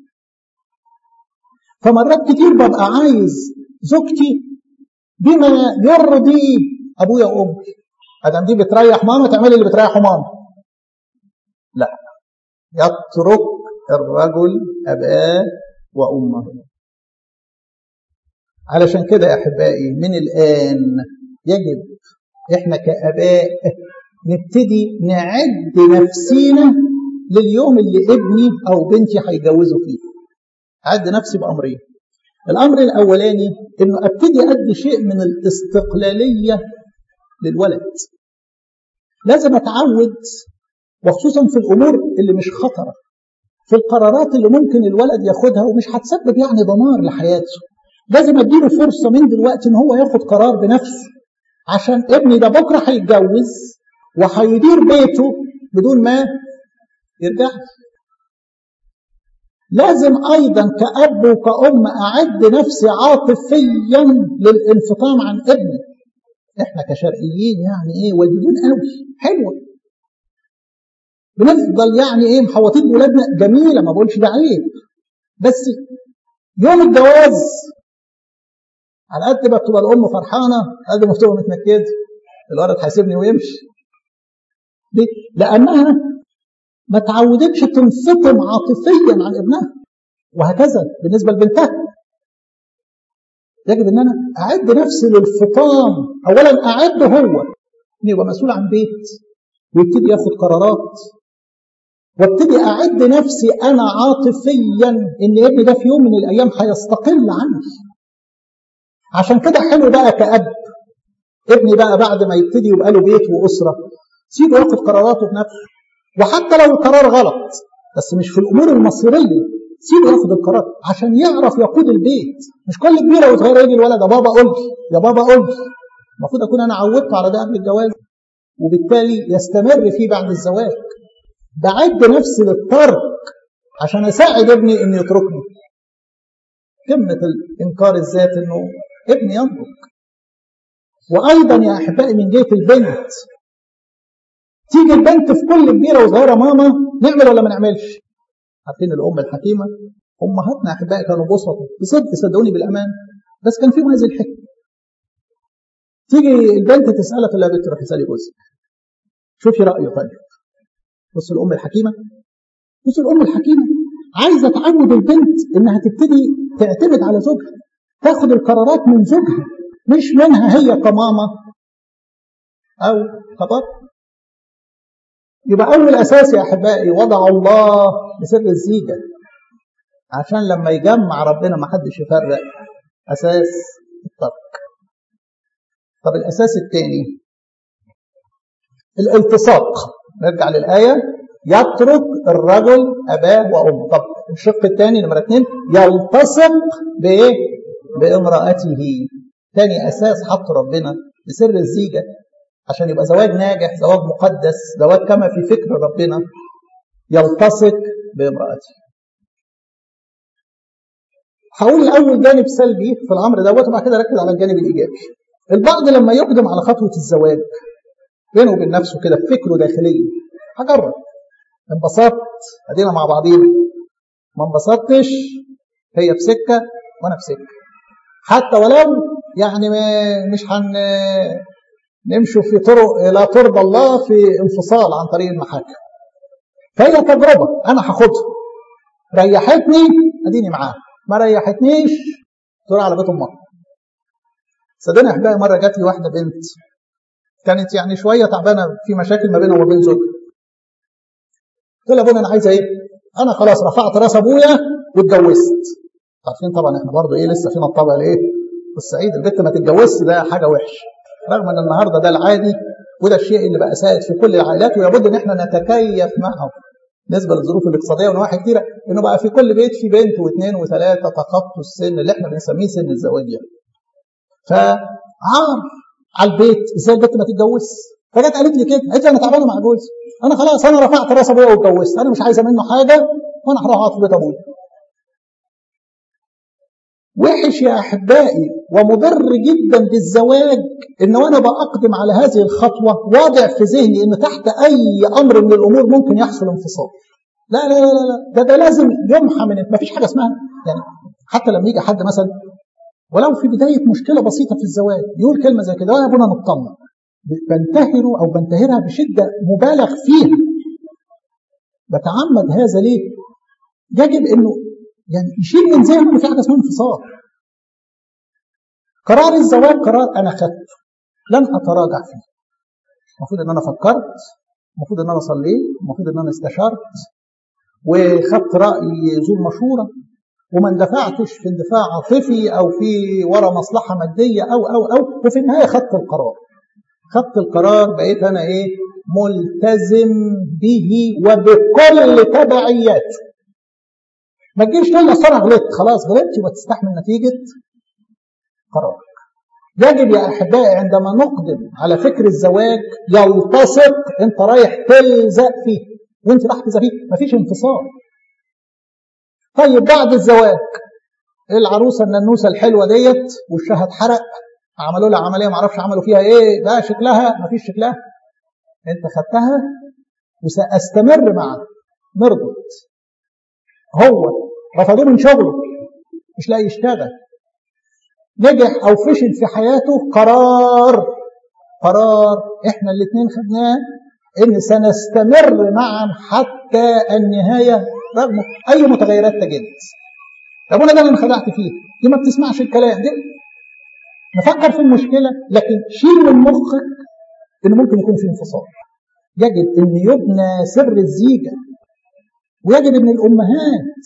فمرات كتير ببقى عايز زوجتي بما يرضي ابويا وامي، ادم دي بتريح ماما تعملي اللي بتريحه ماما، لا، يترك الرجل اباه وامه. علشان كده يا احبائي من الان يجب احنا كاباء نبتدي نعد نفسينا لليوم اللي ابني أو بنتي هيجوزوا فيه. أعد نفسي بأمرين. الأمر الأولاني إنه أبتدي أدي شيء من الاستقلالية للولد. لازم أتعود، وخصوصا في الأمور اللي مش خطرة، في القرارات اللي ممكن الولد ياخدها ومش هتسبب يعني دمار لحياته، لازم أديله فرصة من دلوقتي إن هو ياخد قرار بنفسه، عشان ابني ده بكرة هيتجوز وهيدير بيته بدون ما يرجع. لازم أيضا كأب وكأم أعد نفسي عاطفيا للانفطام عن ابني. احنا كشرقيين يعني ايه ودودين قوي، حلوة، بنفضل يعني ايه محوطين ولادنا، جميلة، ما بقولش ده عيب، بس يوم الجواز على قد ما بتبقى الأم فرحانة قد ما بتبقى متنكدة، الولد هيسيبني ويمشي. ليه؟ لأنها ما تعودتش تنفطم عاطفيا عن ابنها، وهكذا بالنسبة لبنتها. يجب ان انا اعد نفسي للفطام. اولا اعد هو ان يبقى مسؤول عن بيت ويبتدي ياخد قرارات، وابتدي اعد نفسي انا عاطفيا ان ابني ده في يوم من الايام هيستقل عني. عشان كده حلو بقى كأب ابني بقى بعد ما يبتدي يبقى له بيت واسره، سيبه ياخد قراراته بنفسه، وحتى لو القرار غلط بس مش في الامور المصيريه، سيبه ياخد القرار عشان يعرف يقود البيت. مش كل كبيره وصغيره يجي الولد يا بابا قول لي يا بابا قول لي. المفروض اكون انا عودته على ده قبل الجواز، وبالتالي يستمر فيه بعد الزواج. بعد نفسي للترك عشان اساعد ابني انه يتركني. قمه الانكار الذات انه ابني ينضج. وايضا يا احبائي من جهه البنت، تيجي البنت في كل كبيره وصغيره ماما نعمل ولا ما نعملش. عارفين الام الحكيمه، امهاتنا يا احبائي كانوا بسطوا بصدق، صدقوني بالامان، بس كان فيهم هذه الحكمه. تيجي البنت تسالها تقول لها يا بنت روحي اسالي جوزك شوفي رايه. طيب بص الام الحكيمه، بص الام الحكيمه عايزه تعود البنت انها تبتدي تعتمد على زوجها، تاخد القرارات من زوجها مش منها هي كماما او كباب. يبقى أول أساس يا أحبائي وضع الله بسر الزيجة، عشان لما يجمع ربنا ما حدش يفرق. أساس الترك. طب الأساس الثاني الالتصاق. نرجع للآية، يترك الرجل أباه وأمه. طب الشق الثاني نمرة اثنين يلتصق بإيه؟ بامرأته. ثاني أساس حط ربنا لسر الزيجة عشان يبقى زواج ناجح، زواج مقدس، زواج كما في فكر ربنا، يلتصق بامرأته. هقول أول جانب سلبي في الأمر دوت وبعد كده ركز على الجانب الإيجابي. البعض لما يقدم على خطوة الزواج بينه وبين نفسه كده في فكره داخليا، هجرب، انبسطت ادينا مع بعضين، ما انبسطتش هي في سكة وانا في سكة، حتى ولو يعني مش هن نمشوا في طرق لا ترضى الله في انفصال عن طريق المحاكم. فهي تجربة انا هاخدها، ريحتني اديني معاها، ما ريحتنيش تروح على بيت امها. صدقني يا احبائي، مره جات لي واحده بنت كانت يعني شويه تعبانه في مشاكل ما بينها وما بين زوجها. قلت لها ابونا انا عايزه ايه؟ انا خلاص رفعت راس ابويا واتجوزت. عارفين طبعا احنا برضه ايه لسه فينا الطبع الايه؟ الصعيد، البنت ما تتجوزش ده حاجه وحشه، رغم ان النهارده ده العادي وده الشيء اللي بقى سائد في كل العائلات، ويبد ان احنا نتكيف معه بالنسبه للظروف الاقتصاديه ونواحي كتيره، انه بقى في كل بيت في بنت واثنين وثلاثه تخطوا السن اللي احنا بنسميه سن الزواج يعني. فعار على البيت ازاي البنت ما تتجوزش؟ فجت قالت لي كده، قالت لي انا تعبانه مع جوزي، انا خلاص انا رفعت راس ابويا واتجوزت، انا مش عايزه منه حاجه وانا هروح اقعد في بيت ابويا. وحش يا احبائي ومضر جدا بالزواج ان وانا بقدم على هذه الخطوه واضع في ذهني ان تحت اي امر من الامور ممكن يحصل انفصال. لا لا لا لا، ده ده لازم يمحى من، ما فيش حاجه اسمها يعني. حتى لما يجي حد مثلا ولو في بدايه مشكله بسيطه في الزواج يقول كلمه زي كده يا ابونا نطلق، بنتهره او بنتهرها بشده مبالغ فيها. بتعمد هذا ليه؟ يجب انه يعني يشيل من ذهنه ان في حاجه اسمها انفصال. قرار الزواج قرار انا خدته لن اتراجع فيه. المفروض ان انا فكرت، المفروض ان انا صليت، المفروض ان انا استشرت وخدت راي ذو المشوره، وما اندفعتش في اندفاع عاطفي او في ورا مصلحه ماديه او او او وفي النهايه خدت القرار. خدت القرار بقيت انا ايه؟ ملتزم به وبكل تبعياته. ما تجيش تقول لي اصل انا غلطت، خلاص غلطت يبقى تستحمل نتيجه قرارك. يجب يا احبائي عندما نقدم على فكر الزواج يلتصق، انت رايح تلزق فيه وانت رايح تلزق فيه، مفيش انفصال. طيب بعد الزواج العروسه الننوسه الحلوه ديت وشها اتحرق، عملوا لها عمليه ما اعرفش عملوا فيها ايه، ده شكلها مفيش شكلها، انت خدتها وساستمر معها نربط. هو رفضوه من شغله مش لاقي يشتغل، نجح او فشل في حياته، قرار قرار احنا الاثنين خدناه ان سنستمر معا حتى النهايه رغم اي متغيرات تجد. ابونا ده اللي انخدعت فيه، دي ما بتسمعش الكلام، دي نفكر في المشكله لكن شيل من مخك ان ممكن يكون في انفصال. يجب ان يبنى سر الزيجه، ويجب ان الامهات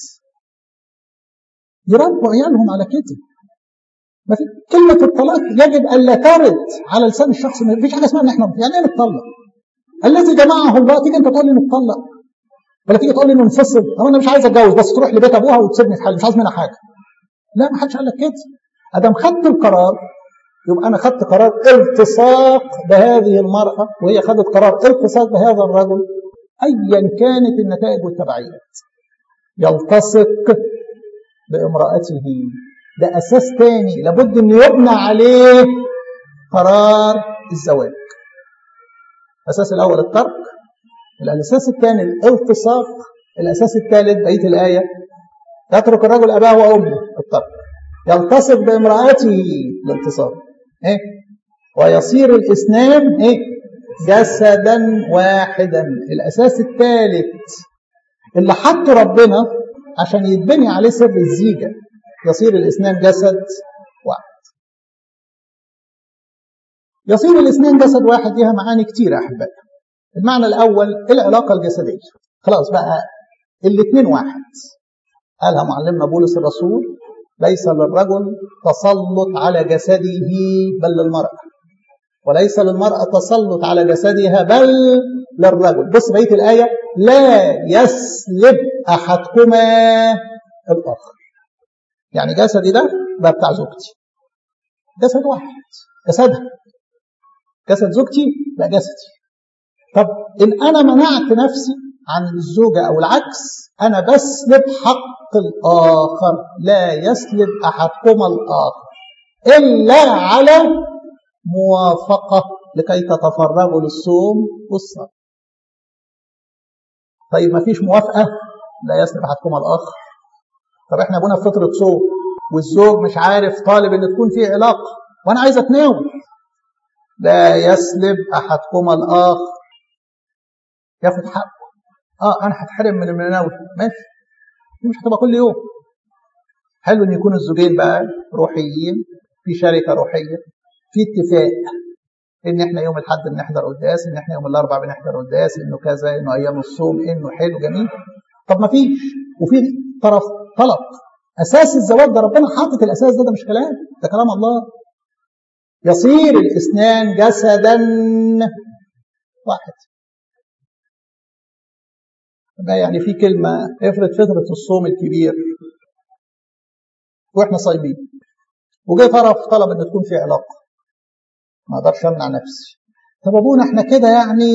يربوا عيالهم على كده. ما في كلمه الطلاق يجب الا ترد على لسان الشخص، ما فيش حاجه اسمها ان احنا يعني ايه نتطلق. الذي جمعه الله، تيجي انت تقول لي نتطلق ولا تيجي تقول لي ننفصل، او انا مش عايز اتجوز بس تروح لبيت ابوها وتسيبني في حالي مش عايز منها حاجه. لا، ما حدش قال لك كده. ادام خدت القرار يبقى انا خدت قرار التصاق بهذه المراه وهي خدت قرار التصاق بهذا الرجل، ايا كانت النتائج والتبعيات. يلتصق بامرأته، ده اساس تاني لابد ان يبنى عليه قرار الزواج. الاساس الاول الترك، الاساس الثاني الالتصاق، الاساس الثالث بقيه الايه يترك الرجل اباه وامه الترك، يلتصق بامرأته الالتصاق، ايه ويصير الاثنان ايه جسدا واحدا. الاساس الثالث اللي حط ربنا عشان يتبني عليه سر الزيجه، يصير الاثنان جسد واحد. يصير الاثنان جسد واحد ليها معاني كتير يا احبائي. المعنى الاول العلاقه الجسديه، خلاص بقى الاثنين واحد. قالها معلمنا بولس الرسول: ليس للرجل تسلط على جسده بل للمرأة، وليس للمرأة تسلط على جسدها بل للرجل. بص بقية الآية: لا يسلب أحدكما الآخر. يعني جسدي ده بقى بتاع زوجتي، جسد واحد، جسدها، جسد زوجتي بقى جسدي. طب إن أنا منعت نفسي عن الزوجة أو العكس، أنا بسلب حق الآخر. لا يسلب أحدكما الآخر إلا على موافقة لكي تتفرغوا للصوم والصلاة. طيب ما فيش موافقة، لا يسلب أحدكما الآخر. طب احنا ابونا في فترة صوم والزوج مش عارف، طالب ان تكون في علاقة وانا عايز اتناول، لا يسلب أحدكما الآخر، ياخد حقه. اه انا هتحرم من المناول، ماشي، دي مش هتبقى كل يوم. حلو ان يكون الزوجين بقى روحيين، في شركة روحية، في اتفاق ان احنا يوم الاحد بنحضر قداس، ان احنا يوم الاربعاء بنحضر قداس، انه كذا، انه ايام الصوم، انه حلو جميل. طب ما فيش، وفي طرف طلب. اساس الزواج ده ربنا حاطط الاساس ده، ده مش كلام، ده كلام الله. يصير الاثنان جسدا واحد. يعني في كلمة: افرض فترة الصوم الكبير واحنا صايمين وجاي طرف طلب ان تكون في علاقة، ما اقدرش امنع نفسي. طب ابونا احنا كده يعني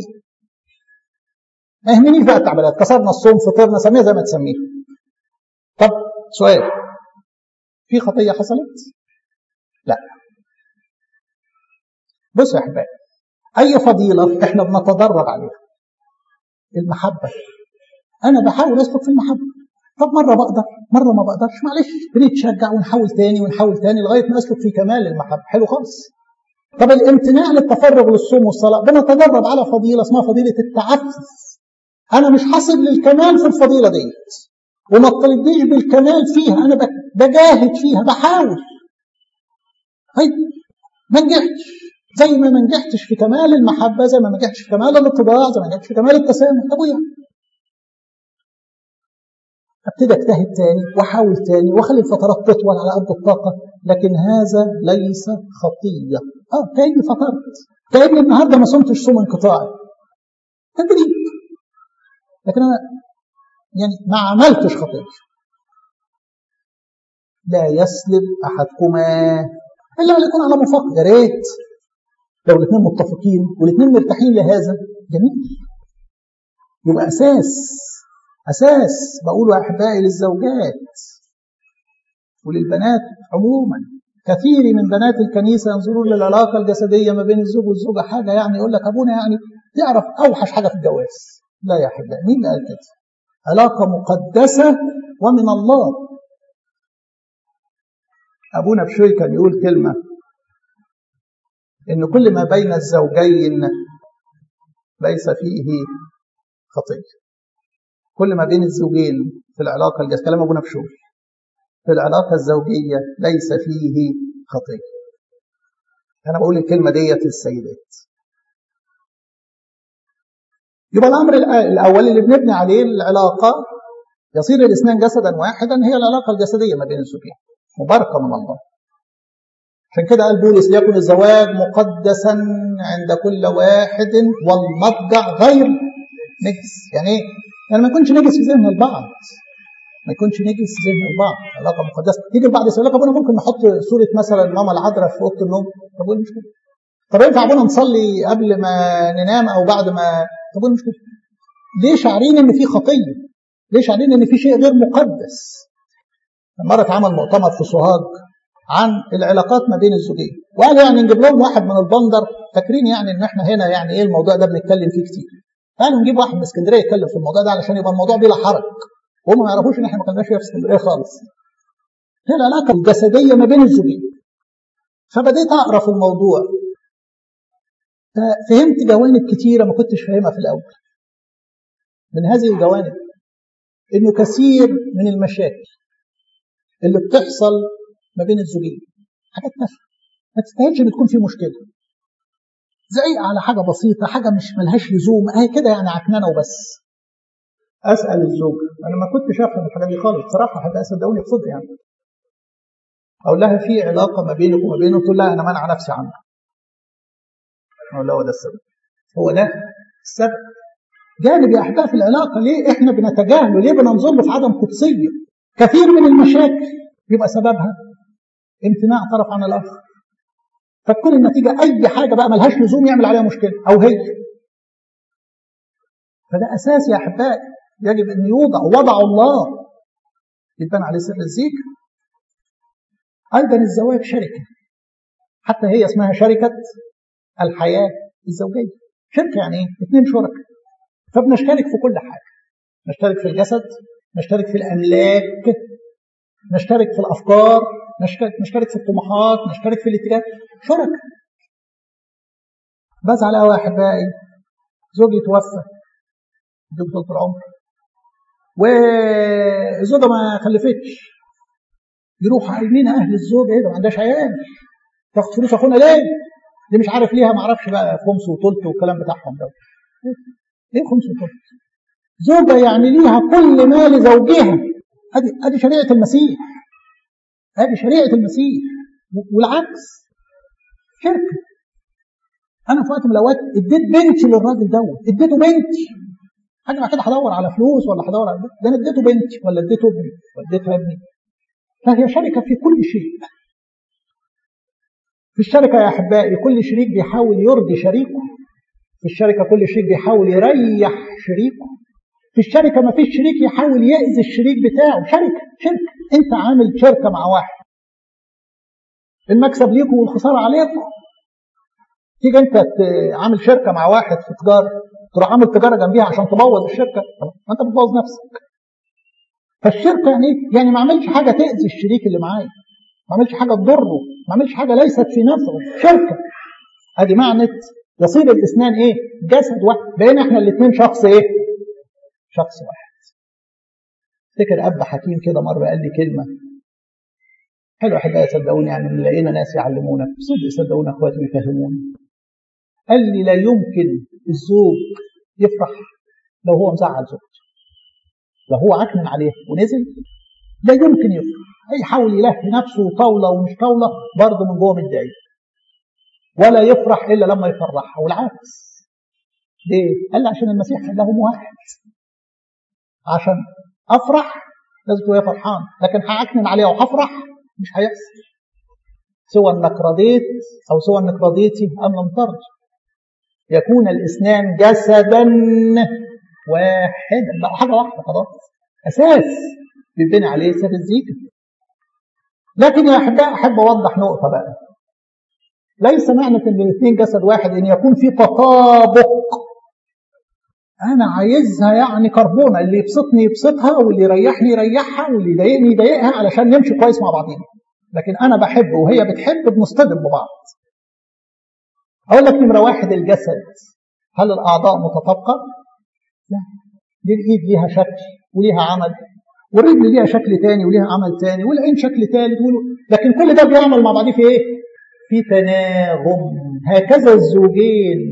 ما يهمنيش بقى التعبيرات، كسرنا الصوم، فطرنا، سميها زي ما تسميه. طب سؤال: في خطية حصلت؟ لا. بص يا احبائي، اي فضيلة احنا بنتدرب عليها. المحبة، انا بحاول اسلك في المحبة. طب مرة بقدر، مرة ما بقدرش، معلش، بنتشجع ونحاول تاني ونحاول تاني لغاية ما اسلك في كمال المحبة. حلو خالص. طب الامتناع للتفرغ للصوم والصلاة، بنتدرب على فضيلة اسمها فضيلة التعفف. انا مش حاصل للكمال في الفضيلة ديت، وما تطلبنيش بالكمال فيها، انا بجاهد فيها، بحاول. طيب ما نجحتش، زي ما ما نجحتش في كمال المحبة، زي ما ما نجحتش في كمال الاتضاع، زي ما ما نجحتش في كمال التسامح. طب ويا ابتدي اجتهد تاني واحاول تاني واخلي الفترات تطول على قد الطاقة، لكن هذا ليس خطية. اه كأني فطرت، كأني النهارده ما صمتش صوم انقطاعي، تدريب، لكن انا يعني ما عملتش خطية. لا يسلب احدكما الا ان يكون على موافقة. يا ريت لو الاثنين متفقين والاثنين مرتاحين لهذا، جميل، يبقى اساس اساس بقوله يا احبائي للزوجات وللبنات عموما. كثير من بنات الكنيسه ينظرون للعلاقه الجسديه ما بين الزوج والزوجه حاجه، يعني يقول لك ابونا يعني يعرف اوحش حاجه في الجواز. لا يا احبائي، مين اللي قال كده؟ علاقه مقدسه ومن الله. ابونا بشوي كان يقول كلمه: ان كل ما بين الزوجين ليس فيه خطيه. كل ما بين الزوجين في العلاقه الجسديه، كلام ابونا بشوي، في العلاقة الزوجية ليس فيه خطية. أنا بقول الكلمة ديت للسيدات. يبقى الأمر الأول اللي بنبني عليه العلاقة يصير الاثنان جسدا واحدا، هي العلاقة الجسدية ما بين الزوجين، مباركة من الله. عشان كده قال بولس: ليكن الزواج مقدسا عند كل واحد والمضجع غير نجس. يعني ايه؟ يعني ما يكونش نجس في ذهن البعض، ما يكونش نجس ذهن البعض، علاقه مقدسه. تيجي البعض يقول لك: ابونا ممكن نحط صوره مثلا ماما العذراء في اوضه النوم؟ طب ايه المشكله؟ طب ينفع ابونا نصلي قبل ما ننام او بعد ما؟ طب ايه المشكله؟ ليه شعرين ان في خطيه؟ ليه شعرين ان في شيء غير مقدس؟ مره اتعمل مؤتمر في سوهاج عن العلاقات ما بين الزوجين، وقال يعني نجيب لهم واحد من البندر، فاكرين يعني ان احنا هنا يعني ايه الموضوع ده بنتكلم فيه كتير، قالوا نجيب واحد من اسكندريه يتكلم في الموضوع ده علشان يبقى الموضوع بلا حرج، وهم ما يعرفوش ان احنا ما كناش فيها في اسكندريه خالص. هي العلاقه الجسديه ما بين الزوجين. فبديت اقرا في الموضوع، ففهمت جوانب كتيره ما كنتش فاهمها في الاول. من هذه الجوانب انه كثير من المشاكل اللي بتحصل ما بين الزوجين حاجات تافهه ما تستاهلش ان تكون في مشكله، زي على حاجه بسيطه، حاجه مش ملهاش لزوم، اهي كده يعني عكنانه وبس. اسال الزوج، انا ما كنتش افهم الحاجات دي خالص بصراحه، حاجه صدقوني بصدق يعني. اقول لها: في علاقه ما بينك وما بينه؟ تقول لها: انا منع نفسي عنها. نقول له هو ده السبب، هو ده السبب. جانب يا أحباب في العلاقة ليه إحنا بنتجاهله؟ ليه بننظر له في عدم قدسية؟ كثير من المشاكل يبقى سببها امتناع طرف عن الآخر، فتكون النتيجة أي حاجة بقى ملهاش لزوم يعمل عليها مشكلة أو هي. فده أساس يا أحباب يجب أن يوضع، وضع الله يتبنى عليه سر الزيجة. أيضا الزواج شركة، حتى هي اسمها شركة الحياة الزوجية. شركة يعني إيه؟ اثنين شركاء، فبنشترك في كل حاجة، نشترك في الجسد، نشترك في الأملاك، نشترك في الأفكار، نشترك, نشترك في الطموحات، نشترك في الاتجاه، شركاء. بزعل قوي يا أحبائي زوجي توفى دكتور طول العمر والزوجة ما خلفتش، يروح عايمين أهل الزوجة إيه ده ما عندهاش عيال، تاخد فلوس أخونا ليه؟ دي مش عارف ليها ما اعرفش بقى خمس وثلث والكلام بتاعهم ده. ايه خمس وثلث؟ زوجة يعني ليها كل مال زوجها. ادي ادي شريعة المسيح، ادي شريعة المسيح. والعكس شركة. انا في وقت من الاوقات اديت بنتي للراجل دوت، اديته بنتي، حاجه بعد كده هدور على فلوس ولا هدور على ده، انا اديته بنتي ولا اديته ابني ولا اديته ابني. فهي شركة في كل شيء. في الشركة يا أحبائي كل شريك بيحاول يرضي شريكه، في الشركة كل شريك بيحاول يريح شريكه، في الشركة ما فيش شريك يحاول يأذي الشريك بتاعه. شركة شركة أنت عامل شركة مع واحد، المكسب ليكم والخسارة عليكم. تيجي أنت عامل شركة مع واحد في تجارة، تروح عامل تجارة جنبيها عشان تبوظ الشركة، أنت بتبوظ نفسك. فالشركة يعني يعني ما عملش حاجة تأذي الشريك اللي معايا، ما عملش حاجة تضره، ما عملش حاجة ليست في نفسه. شركة ادي معنى يصير الاثنان ايه؟ جسد واحد. بقينا احنا الاثنين شخص ايه؟ شخص واحد. افتكر اب حكيم كده مره قال لي كلمه حلوه احبائي صدقوني، يعني لقينا ناس يعلمونا صدق صدقونا اخواتي ويفهمونا. قال لي لا يمكن الزوج يفرح لو هو مزعل زوجته، لو هو عكنن عليه ونزل لا يمكن يفرح، يحاول يلهي نفسه طاوله ومش طاوله برضه من جوه متضايق، ولا يفرح إلا لما يفرحها. والعكس ليه؟ قال لي عشان المسيح قال لهم واحد، عشان أفرح لازم تبقى فرحان، لكن هعكنن عليها وهفرح مش هيحصل، سوى انك رضيت أو سوى انك رضيتي أم لم ترضي. يكون الاثنان جسدا واحدا، بقى حاجة واحدة خلاص، أساس بيبني عليه سر الزيجة. لكن يا أحباء أحب أوضح نقطة بقى، ليس معنى ان الاثنين جسد واحد ان يكون في تطابق. انا عايزها يعني كربونه، اللي يبسطني يبسطها واللي يريحني يريحها واللي يضايقني يضايقها علشان نمشي كويس مع بعضينا. لكن انا بحب وهي بتحب بنصطدم ببعض. اقول لك نمره واحد الجسد، هل الاعضاء متطابقه؟ لا، دي الايد ليها شكل وليها عمل، والرجل ليها شكل تاني وليها عمل تاني، والعين شكل ثالث، لكن كل ده بيعمل مع بعضيه في ايه؟ في تناغم. هكذا الزوجين،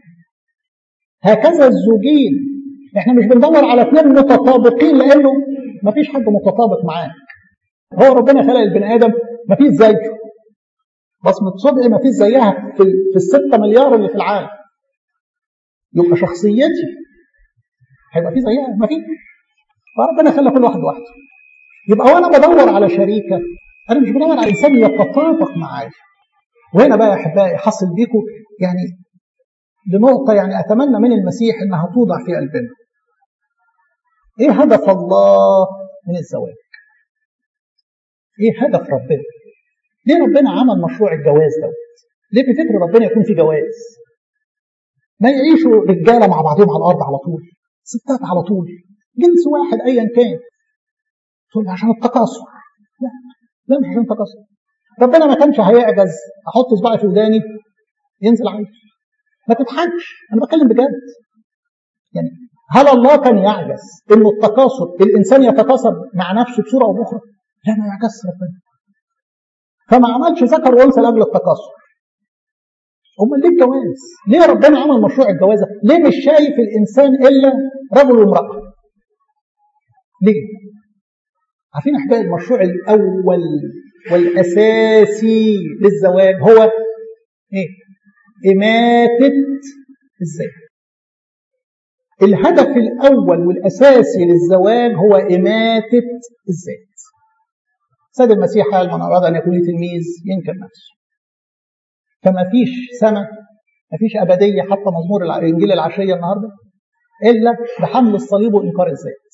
هكذا الزوجين. احنا مش بندور على اثنين متطابقين لانه ما فيش حد متطابق معاه. هو ربنا خلق البني ادم ما فيش زيه، بصمة صبعي ما فيش زيها في, في الستة مليار اللي في العالم. يبقى شخصيتي هيبقى في زيها؟ ما فيش. فربنا خلق كل واحد لوحده. يبقى وانا بدور على شريكة انا مش بدور على انسان يتطابق معايا. وهنا بقى يا احبائي حصل بيكم يعني لنقطة يعني أتمنى من المسيح أنها توضع في قلبنا. إيه هدف الله من الزواج؟ إيه هدف ربنا؟ ليه ربنا عمل مشروع الجواز دوت؟ ليه بفكر ربنا يكون في جواز؟ ما يعيشوا رجالة مع بعضهم على الأرض على طول، ستات على طول، جنس واحد أيا كان. تقول عشان التكاثر. لا لا، مش عشان التكاثر. ربنا ما كانش هيعجز أحط صباعي في وداني ينزل عيش. ما تضحكش، أنا بتكلم بجد. يعني هل الله كان يعجز إنه التكاثر الإنسان يتكاثر مع نفسه بصورة أو بأخرى؟ لا، ما يعجز ربنا. فما عملش ذكر وأنثى لأجل التكاثر. أمال ليه الجواز؟ ليه ربنا عمل مشروع الجواز؟ ليه مش شايف الإنسان إلا رجل وامرأة؟ ليه؟ عارفين أحبائي المشروع الأول والأساسي للزواج هو إيه؟ إماتة الذات. الهدف الأول والأساسي للزواج هو إماتة الذات. سيد المسيح قال: من أراد أن يكون لي تلميذ ينكر نفسه. فما فيش سماء، ما فيش أبدية، حتى مزمور إنجيل العشية النهاردة، إلا بحمل الصليب وإنكار الذات.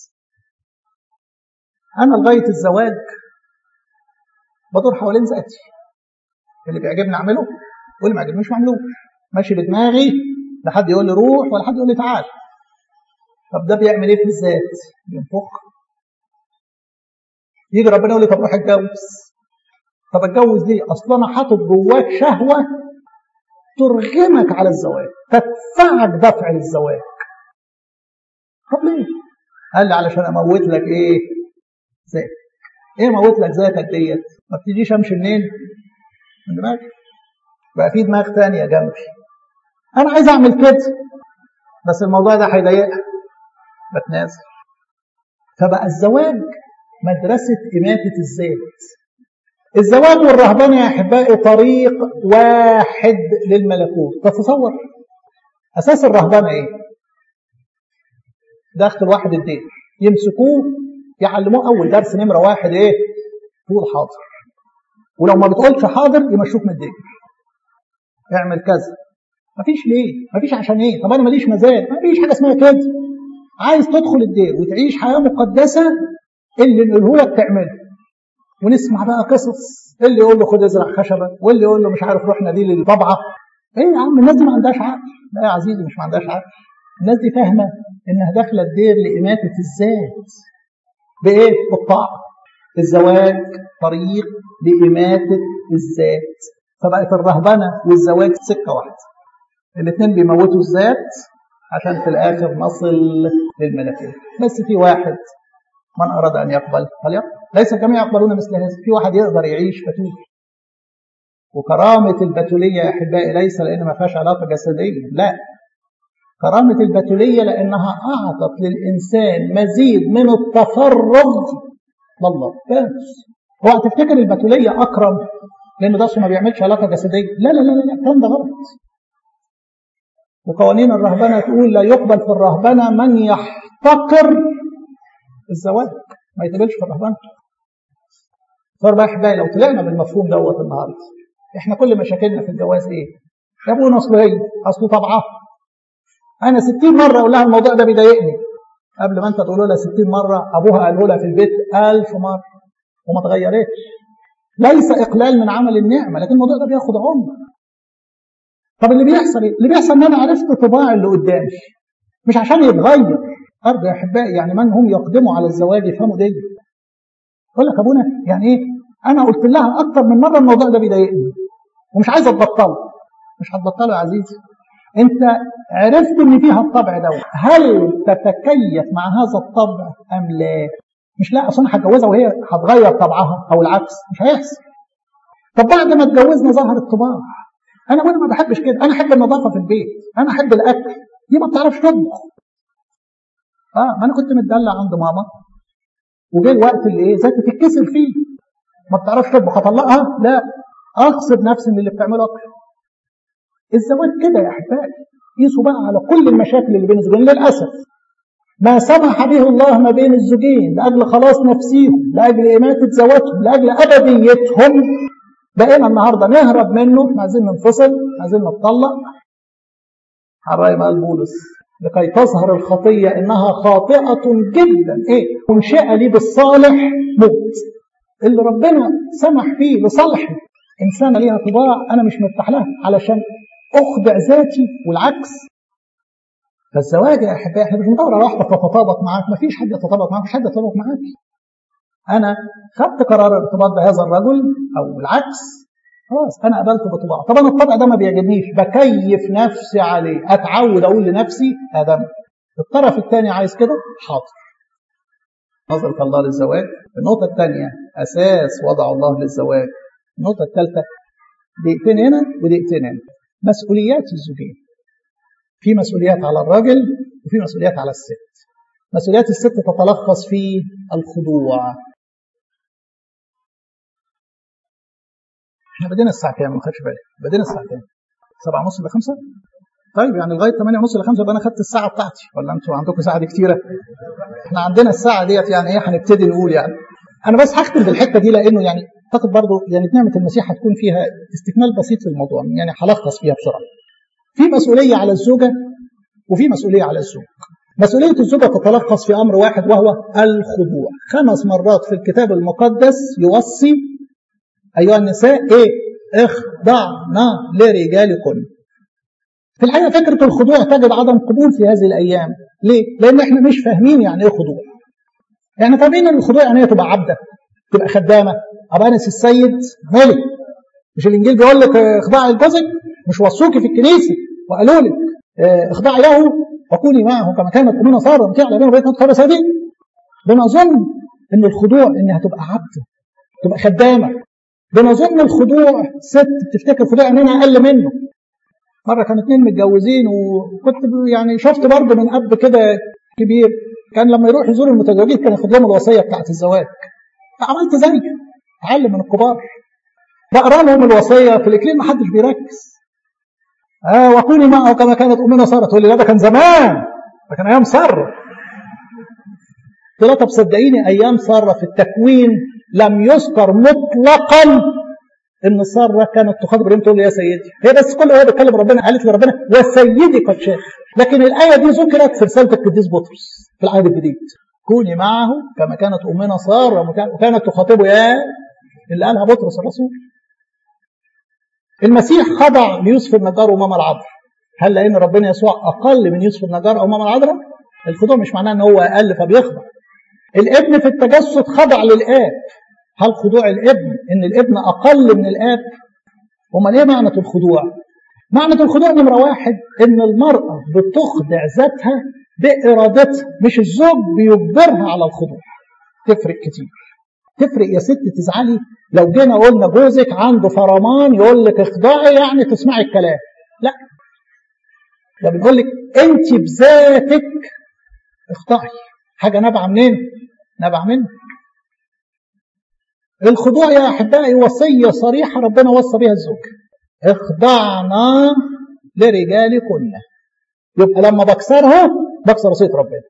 أنا لغاية الزواج بدور حوالين ذاتي، اللي بيعجبني أعمله واللي ما يعجبنيش ما أعملوش، ماشي بدماغي، لا حد يقول لي روح ولا حد يقول لي تعال. طب ده بيعمل إيه في الذات؟ بينفخ. يجي ربنا يقول لي: طب روح اتجوز. طب اتجوز ليه؟ أصلا أنا حاطط جواك شهوة ترغمك على الزواج، تدفعك دفع للزواج. طب ليه؟ قال لي: علشان أموت لك إيه؟ ذاتك. إيه موت لك ذاتك ديت؟ ما بتجيش أمشي منين؟ من دماغي. بقى في دماغ تانية جنبي، أنا عايز أعمل كده، بس الموضوع ده هيضايقها، بتنازل. فبقى الزواج مدرسة إماتة الذات. الزواج والرهبنة يا أحبائي طريق واحد للملكوت. تتصور أساس الرهبنة إيه؟ داخل واحد الدين، يمسكوه يعلموه أول درس نمرة واحد إيه؟ تقول حاضر، ولو ما بتقولش حاضر يمشوك من الدين. اعمل كذا. مفيش ليه؟ مفيش عشان إيه؟ طب أنا ماليش مزاج، مفيش حاجة اسمها كده. عايز تدخل الدين وتعيش حياة مقدسة، اللي نقوله لك تعمله. ونسمع بقى قصص، اللي يقول له خد ازرع خشبة، واللي يقول له مش عارف روح نادي لي الطبعة. ايه يا عم، الناس دي ما عندهاش عقل. لا يا عزيزي، مش ما عندهاش عقل. الناس دي فاهمة انها داخلة الدير لإماتة الذات. بايه؟ بالطاعة. الزواج طريق لإماتة الذات. فبقت الرهبنة والزواج سكة واحدة، الاثنين بيموتوا الذات عشان في الآخر نصل للملكوت. بس في واحد من أراد أن يقبل فليقبل. ليس الجميع يقبلون مثل هذا. في واحد يقدر يعيش بتول. وكرامة البتولية يا أحبائي ليس لأن ما فيهاش علاقة جسدية، لا. كرامة البتولية لأنها أعطت للإنسان مزيد من التفرغ لله. بس هو تفتكر البتولية أكرم لأنه ده ما بيعملش علاقة جسدية؟ لا لا لا لا، الكلام ده غلط. وقوانين الرهبنة تقول لا يقبل في الرهبنة من يحتقر الزواج، ما يتقبلش في الرهبنة. صار بقى احبائي لو طلعنا بالمفهوم دوت النهارده، احنا كل مشاكلنا في الجواز ايه؟ يا ابونا اصله هي اصله طبعها. انا ستين مره اقول لها الموضوع ده بيضايقني، قبل ما انت تقول لها ستين مره ابوها قاله لها في البيت ألف مره وما اتغيرتش. ليس اقلال من عمل النعمه، لكن الموضوع ده بياخد عمر. طب اللي بيحصل ايه؟ اللي بيحصل ان انا عرفت طباع اللي قدامي، مش عشان يتغير. أرجو يا أحبائي، يعني من هم يقدموا على الزواج يفهموا دي. يقول لك أبونا يعني إيه؟ أنا قلت لها أكتر من مرة الموضوع ده بيضايقني ومش عايز أتبطله. مش هتبطله يا عزيزي. أنت عرفت إن فيها الطبع ده، هل تتكيف مع هذا الطبع أم لا؟ مش لا أصلا هتجوزها وهي هتغير طبعها أو العكس، مش هيحصل. طب بعد ما اتجوزنا ظهر الطباع. أنا وأنا ما بحبش كده، أنا أحب النظافة في البيت، أنا أحب الأكل. دي ما بتعرفش تطبخ. اه ما انا كنت متدلع عند ماما، وجه الوقت اللي ايه ذاتي تتكسر فيه، ما بتعرفش تطبخ، اطلقها؟ لا، اغصب نفسي من اللي بتعمله اكتر. الزواج كده يا احبائي، قيسوا بقى على كل المشاكل اللي بين الزوجين. للاسف ما سمح به الله ما بين الزوجين لاجل خلاص نفسيهم، لاجل اماته زواجهم، لاجل ابديتهم، بقينا النهارده نهرب منه، عايزين ننفصل، عايزين نتطلق. حبايب قال بولس لكي تظهر الخطية إنها خاطئة جدا. إيه؟ منشئة لي بالصالح موت. اللي ربنا سمح فيه لصالحي إنسانة ليها طباع أنا مش مرتاح لها علشان أخضع ذاتي والعكس. فالزواج يا أحبائي إحنا مش ندور على واحدة تتطابق معاك، ما فيش حد يتطابق معاك، مش حد يتطابق معاك. أنا خدت قرار الارتباط بهذا الرجل أو العكس، خلاص أنا قبلته بطباعه. طب أنا الطبع ده ما بيعجبنيش، بكيف نفسي عليه، أتعود أقول لنفسي آدم. الطرف الثاني عايز كده، حاضر. نظرة الله للزواج. النقطة الثانية أساس وضع الله للزواج. النقطة الثالثة دقيقتين هنا ودقيقتين هنا، مسؤوليات الزوجين. في مسؤوليات على الراجل وفي مسؤوليات على الست. مسؤوليات الست تتلخص في الخضوع. احنا بدينا الساعة كام؟ ما خدش بالك بدينا الساعة كام؟ سبعة ونص لخمسة. طيب يعني لغايه ثمانية ونص لخمسة يبقى انا خدت الساعه بتاعتي، ولا انتوا عندكم ساعه دي كتيره؟ احنا عندنا الساعه ديت يعني ايه، هنبتدي نقول يعني. انا بس هختم بالحته دي لانه يعني اعتقد برضه يعني نعمه المسيح هتكون فيها استكمال بسيط للموضوع، يعني هلخص فيها بسرعه. في مسؤوليه على الزوجه وفي مسؤوليه على الزوج. مسؤوليه الزوجه تتلخص في امر واحد وهو الخضوع. خمس مرات في الكتاب المقدس يوصي ايها النساء ايه؟ اخضعنا لرجالكن. في الحقيقه فكره الخضوع تجد عدم قبول في هذه الايام. ليه؟ لان احنا مش فاهمين يعني ايه خضوع. يعني فاهمين ان الخضوع يعني ايه تبقى عبده، تبقى خدامه، ابقى انس السيد ملك. مش الانجيل بيقول لك اخضعي لجوزك؟ مش وصوكي في الكنيسه وقالوا لك اخضعي له وكوني معه كما كانت امنا ساره مطيعه لابينا وبيت خمس هذه. بنظن ان الخضوع انها تبقى عبده، تبقى خدامه. بنظن الخضوع ست بتفتكر خضوع ان انا اقل منه. مره كانوا اثنين متجوزين وكنت يعني شفت برضه من اب كده كبير كان لما يروح يزور المتزوجين كان ياخد لهم الوصيه بتاعت الزواج. فعملت زيه، اتعلم من الكبار، بقرا لهم الوصيه في الاكليل ما حدش بيركز. اه وكوني معه كما كانت امنا ساره. تقول لي لا ده كان زمان، ده كان ايام ساره. قلت لها طب صدقيني ايام ساره في التكوين لم يذكر مطلقا ان ساره كانت تخاطب ابراهيم تقول له يا سيدي. هي بس كل وهي بتكلم ربنا قالت لربنا وسيدي قد شاف. لكن الايه دي ذكرت في رساله القديس بطرس في العهد الجديد. كوني معه كما كانت امنا ساره وكانت تخاطبه يا اللي قالها بطرس الرسول. المسيح خضع ليوسف النجار وماما العذراء. هل لان ربنا يسوع اقل من يوسف النجار او ماما العذراء؟ الخضوع مش معناه ان هو اقل فبيخضع. الابن في التجسد خضع للاب. هل خضوع الابن ان الابن اقل من الاب؟ امال ايه معنى الخضوع؟ معنى الخضوع نمره واحد ان المراه بتخضع ذاتها بارادتها، مش الزوج بيجبرها على الخضوع. تفرق كتير. تفرق يا ست تزعلي لو جينا قلنا جوزك عنده فرمان يقول لك اخضعي يعني تسمعي الكلام. لا، ده بنقول لك انت بذاتك اخضعي. حاجه نابعه منين؟ نابعه منك. الخضوع يا احبائي وصيه صريحه ربنا وصى بها الزوج. اخضعنا لرجالكن. يبقى لما بكسرها بكسر وصيه ربنا.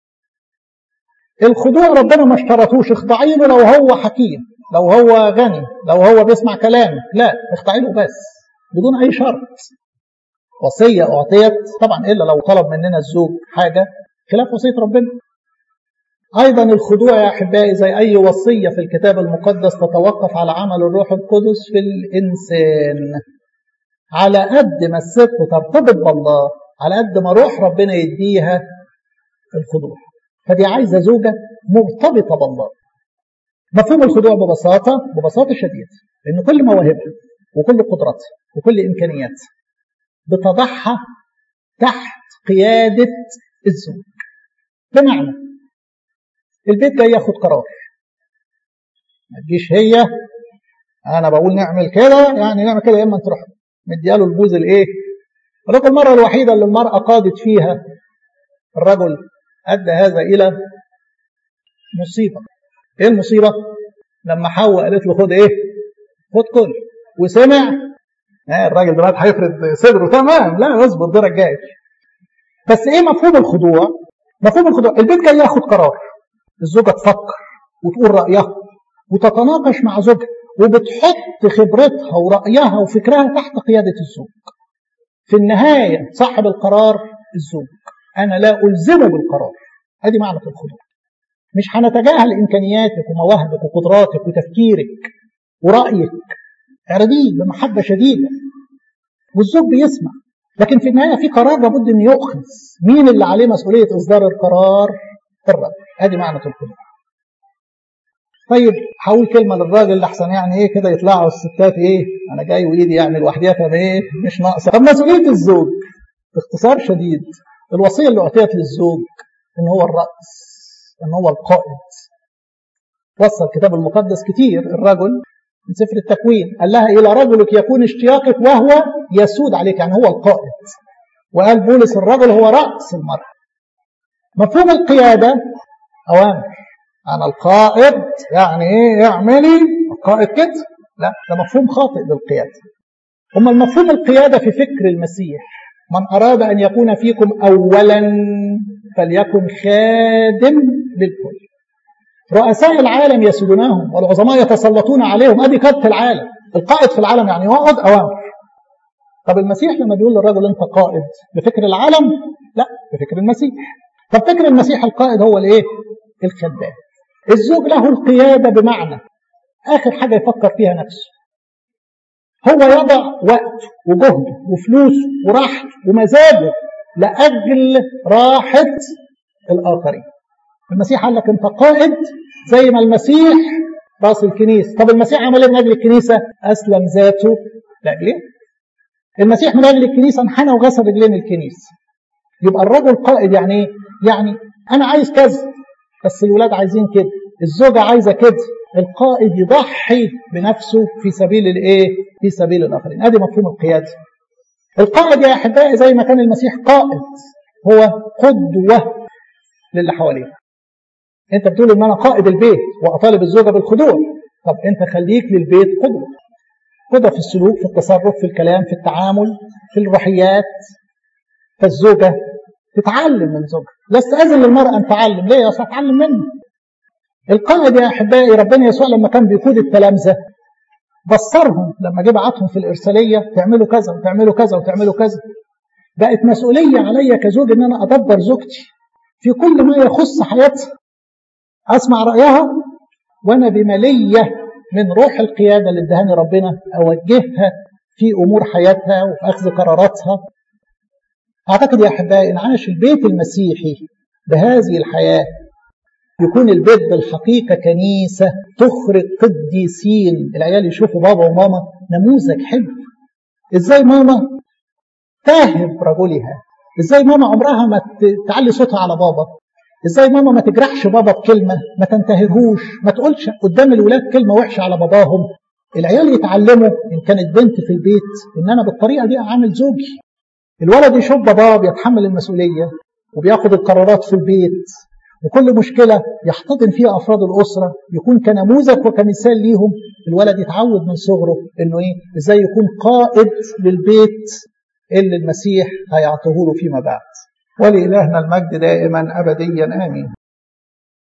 الخضوع ربنا ما اشترطوش اخضعي له لو هو حكيم، لو هو غني، لو هو بيسمع كلامك. لا، اخضعي له بس بدون اي شرط. وصيه اعطيت طبعا الا لو طلب مننا الزوج حاجه خلاف وصيه ربنا. ايضا الخضوع يا احبائي زي اي وصيه في الكتاب المقدس تتوقف على عمل الروح القدس في الانسان. على قد ما الست ترتبط بالله على قد ما روح ربنا يديها الخضوع. فدي عايزه زوجه مرتبطه بالله. مفهوم الخضوع ببساطه ببساطه شديده ان كل مواهبها وكل قدراتها وكل امكانياتها بتضعها تحت قياده الزوج. بمعنى البيت جاي ياخد قرار، ما تجيش هي انا بقول نعمل كده يعني نعمل كده، يا اما تروح مدياله البوز الايه. ولكن المره الوحيده اللي المراه قادت فيها الرجل ادى هذا الى مصيبه. ايه المصيبه؟ لما حواء قالت له خد ايه؟ خد كل، وسمع آه الراجل دلوقتي هيفرد صدره. تمام، لا اصبر الدور الجاي. بس ايه مفهوم الخضوع؟ مفهوم الخضوع البيت جاي ياخد قرار، الزوجه تفكر وتقول رايها وتتناقش مع زوجها وبتحط خبرتها ورأيها وفكرها تحت قيادة الزوج. في النهاية صاحب القرار الزوج، أنا لا ألزمه بالقرار. هذه معنى الخضوع. مش هنتجاهل إمكانياتك ومواهبك وقدراتك وتفكيرك ورأيك، اعرضيه بمحبة شديدة والزوج بيسمع. لكن في النهاية في قرار لابد أن يؤخذ. مين اللي عليه مسؤولية إصدار القرار؟ الرجل. هذه معنى الخضوع. طيب هقول كلمه للراجل لحسن يعني ايه كده يطلعوا الستات ايه انا جاي وايدي يعني لوحديها ايه مش ناقصه. طب مسؤوليه الزوج باختصار شديد الوصيه اللي اعطيت للزوج ان هو الراس، ان هو القائد. وصى الكتاب المقدس كتير الرجل من سفر التكوين قال لها الى رجلك يكون اشتياقك وهو يسود عليك، يعني هو القائد. وقال بولس الرجل هو راس المرأة. مفهوم القياده اوامر. أنا القائد يعني إيه اعملي القائد كده؟ لا، ده مفهوم خاطئ للقيادة. أما المفهوم القيادة في فكر المسيح، من أراد أن يكون فيكم أولا فليكن خادم للكل. رؤساء العالم يسودونهم والعظماء يتسلطون عليهم، أدي قادة العالم. القائد في العالم يعني يقعد أوامر. طب المسيح لما بيقول للرجل أنت قائد بفكر العالم؟ لا، بفكر المسيح. طب فكر المسيح القائد هو الإيه؟ الخدام. الزوج له القيادة بمعنى آخر حاجة يفكر فيها نفسه، هو يضع وقت وجهد وفلوس وراحة ومزاجه لأجل راحة الآخرين. المسيح قال لك أنت قائد زي ما المسيح راس الكنيسة. طب المسيح عمل ايه من أجل الكنيسة؟ أسلم ذاته لأجله. المسيح من أجل الكنيسة انحنى وغسل رجلين الكنيسة. يبقى الرجل قائد يعني ايه؟ يعني أنا عايز كذا بس الولاد عايزين كده، الزوجة عايزة كده، القائد يضحي بنفسه في سبيل الايه؟ في سبيل الآخرين. ادي مفهوم القيادة. القائد يا أحبائي زي ما كان المسيح قائد، هو قدوة للي حواليه. انت بتقول ان انا قائد البيت واطالب الزوجة بالخضوع، طب انت خليك للبيت قدوة. قدوة في السلوك، في التصرف، في الكلام، في التعامل، في الروحيات. فالزوجة تتعلم من زوجها. لست أذن للمرأة أن تعلم، ليه؟ أصلا تتعلم منه. القائد يا أحبائي ربنا يسوع لما كان بيقود التلامذة بصرهم لما جه بعتهم في الإرسالية تعملوا كذا وتعملوا كذا وتعملوا كذا. بقت مسؤولية عليا كزوج ان انا ادبر زوجتي في كل ما يخص حياتها، اسمع رأيها، وانا بملية من روح القيادة اللي ادهاني ربنا اوجهها في امور حياتها وفي اخذ قراراتها. اعتقد يا احبائي ان عاش البيت المسيحي بهذه الحياة يكون البيت بالحقيقة كنيسة تخرج قديسين. العيال يشوفوا بابا وماما نموذج حلو، ازاي ماما تاهب رجلها، ازاي ماما عمرها ما تعلي صوتها على بابا، ازاي ماما ما تجرحش بابا بكلمة، ما تنتهرهوش، ما تقولش قدام الولاد كلمة وحشة على باباهم. العيال يتعلموا ان كانت بنت في البيت ان انا بالطريقة دي اعامل زوجي. الولد يشوف باباه بيتحمل المسؤولية وبياخد القرارات في البيت، وكل مشكلة يحتضن فيها أفراد الأسرة، يكون كنموذج وكمثال ليهم. الولد يتعود من صغره إنه إيه؟ إزاي يكون قائد للبيت اللي المسيح هيعطيه له فيما بعد. ولإلهنا المجد دائما أبديا آمين.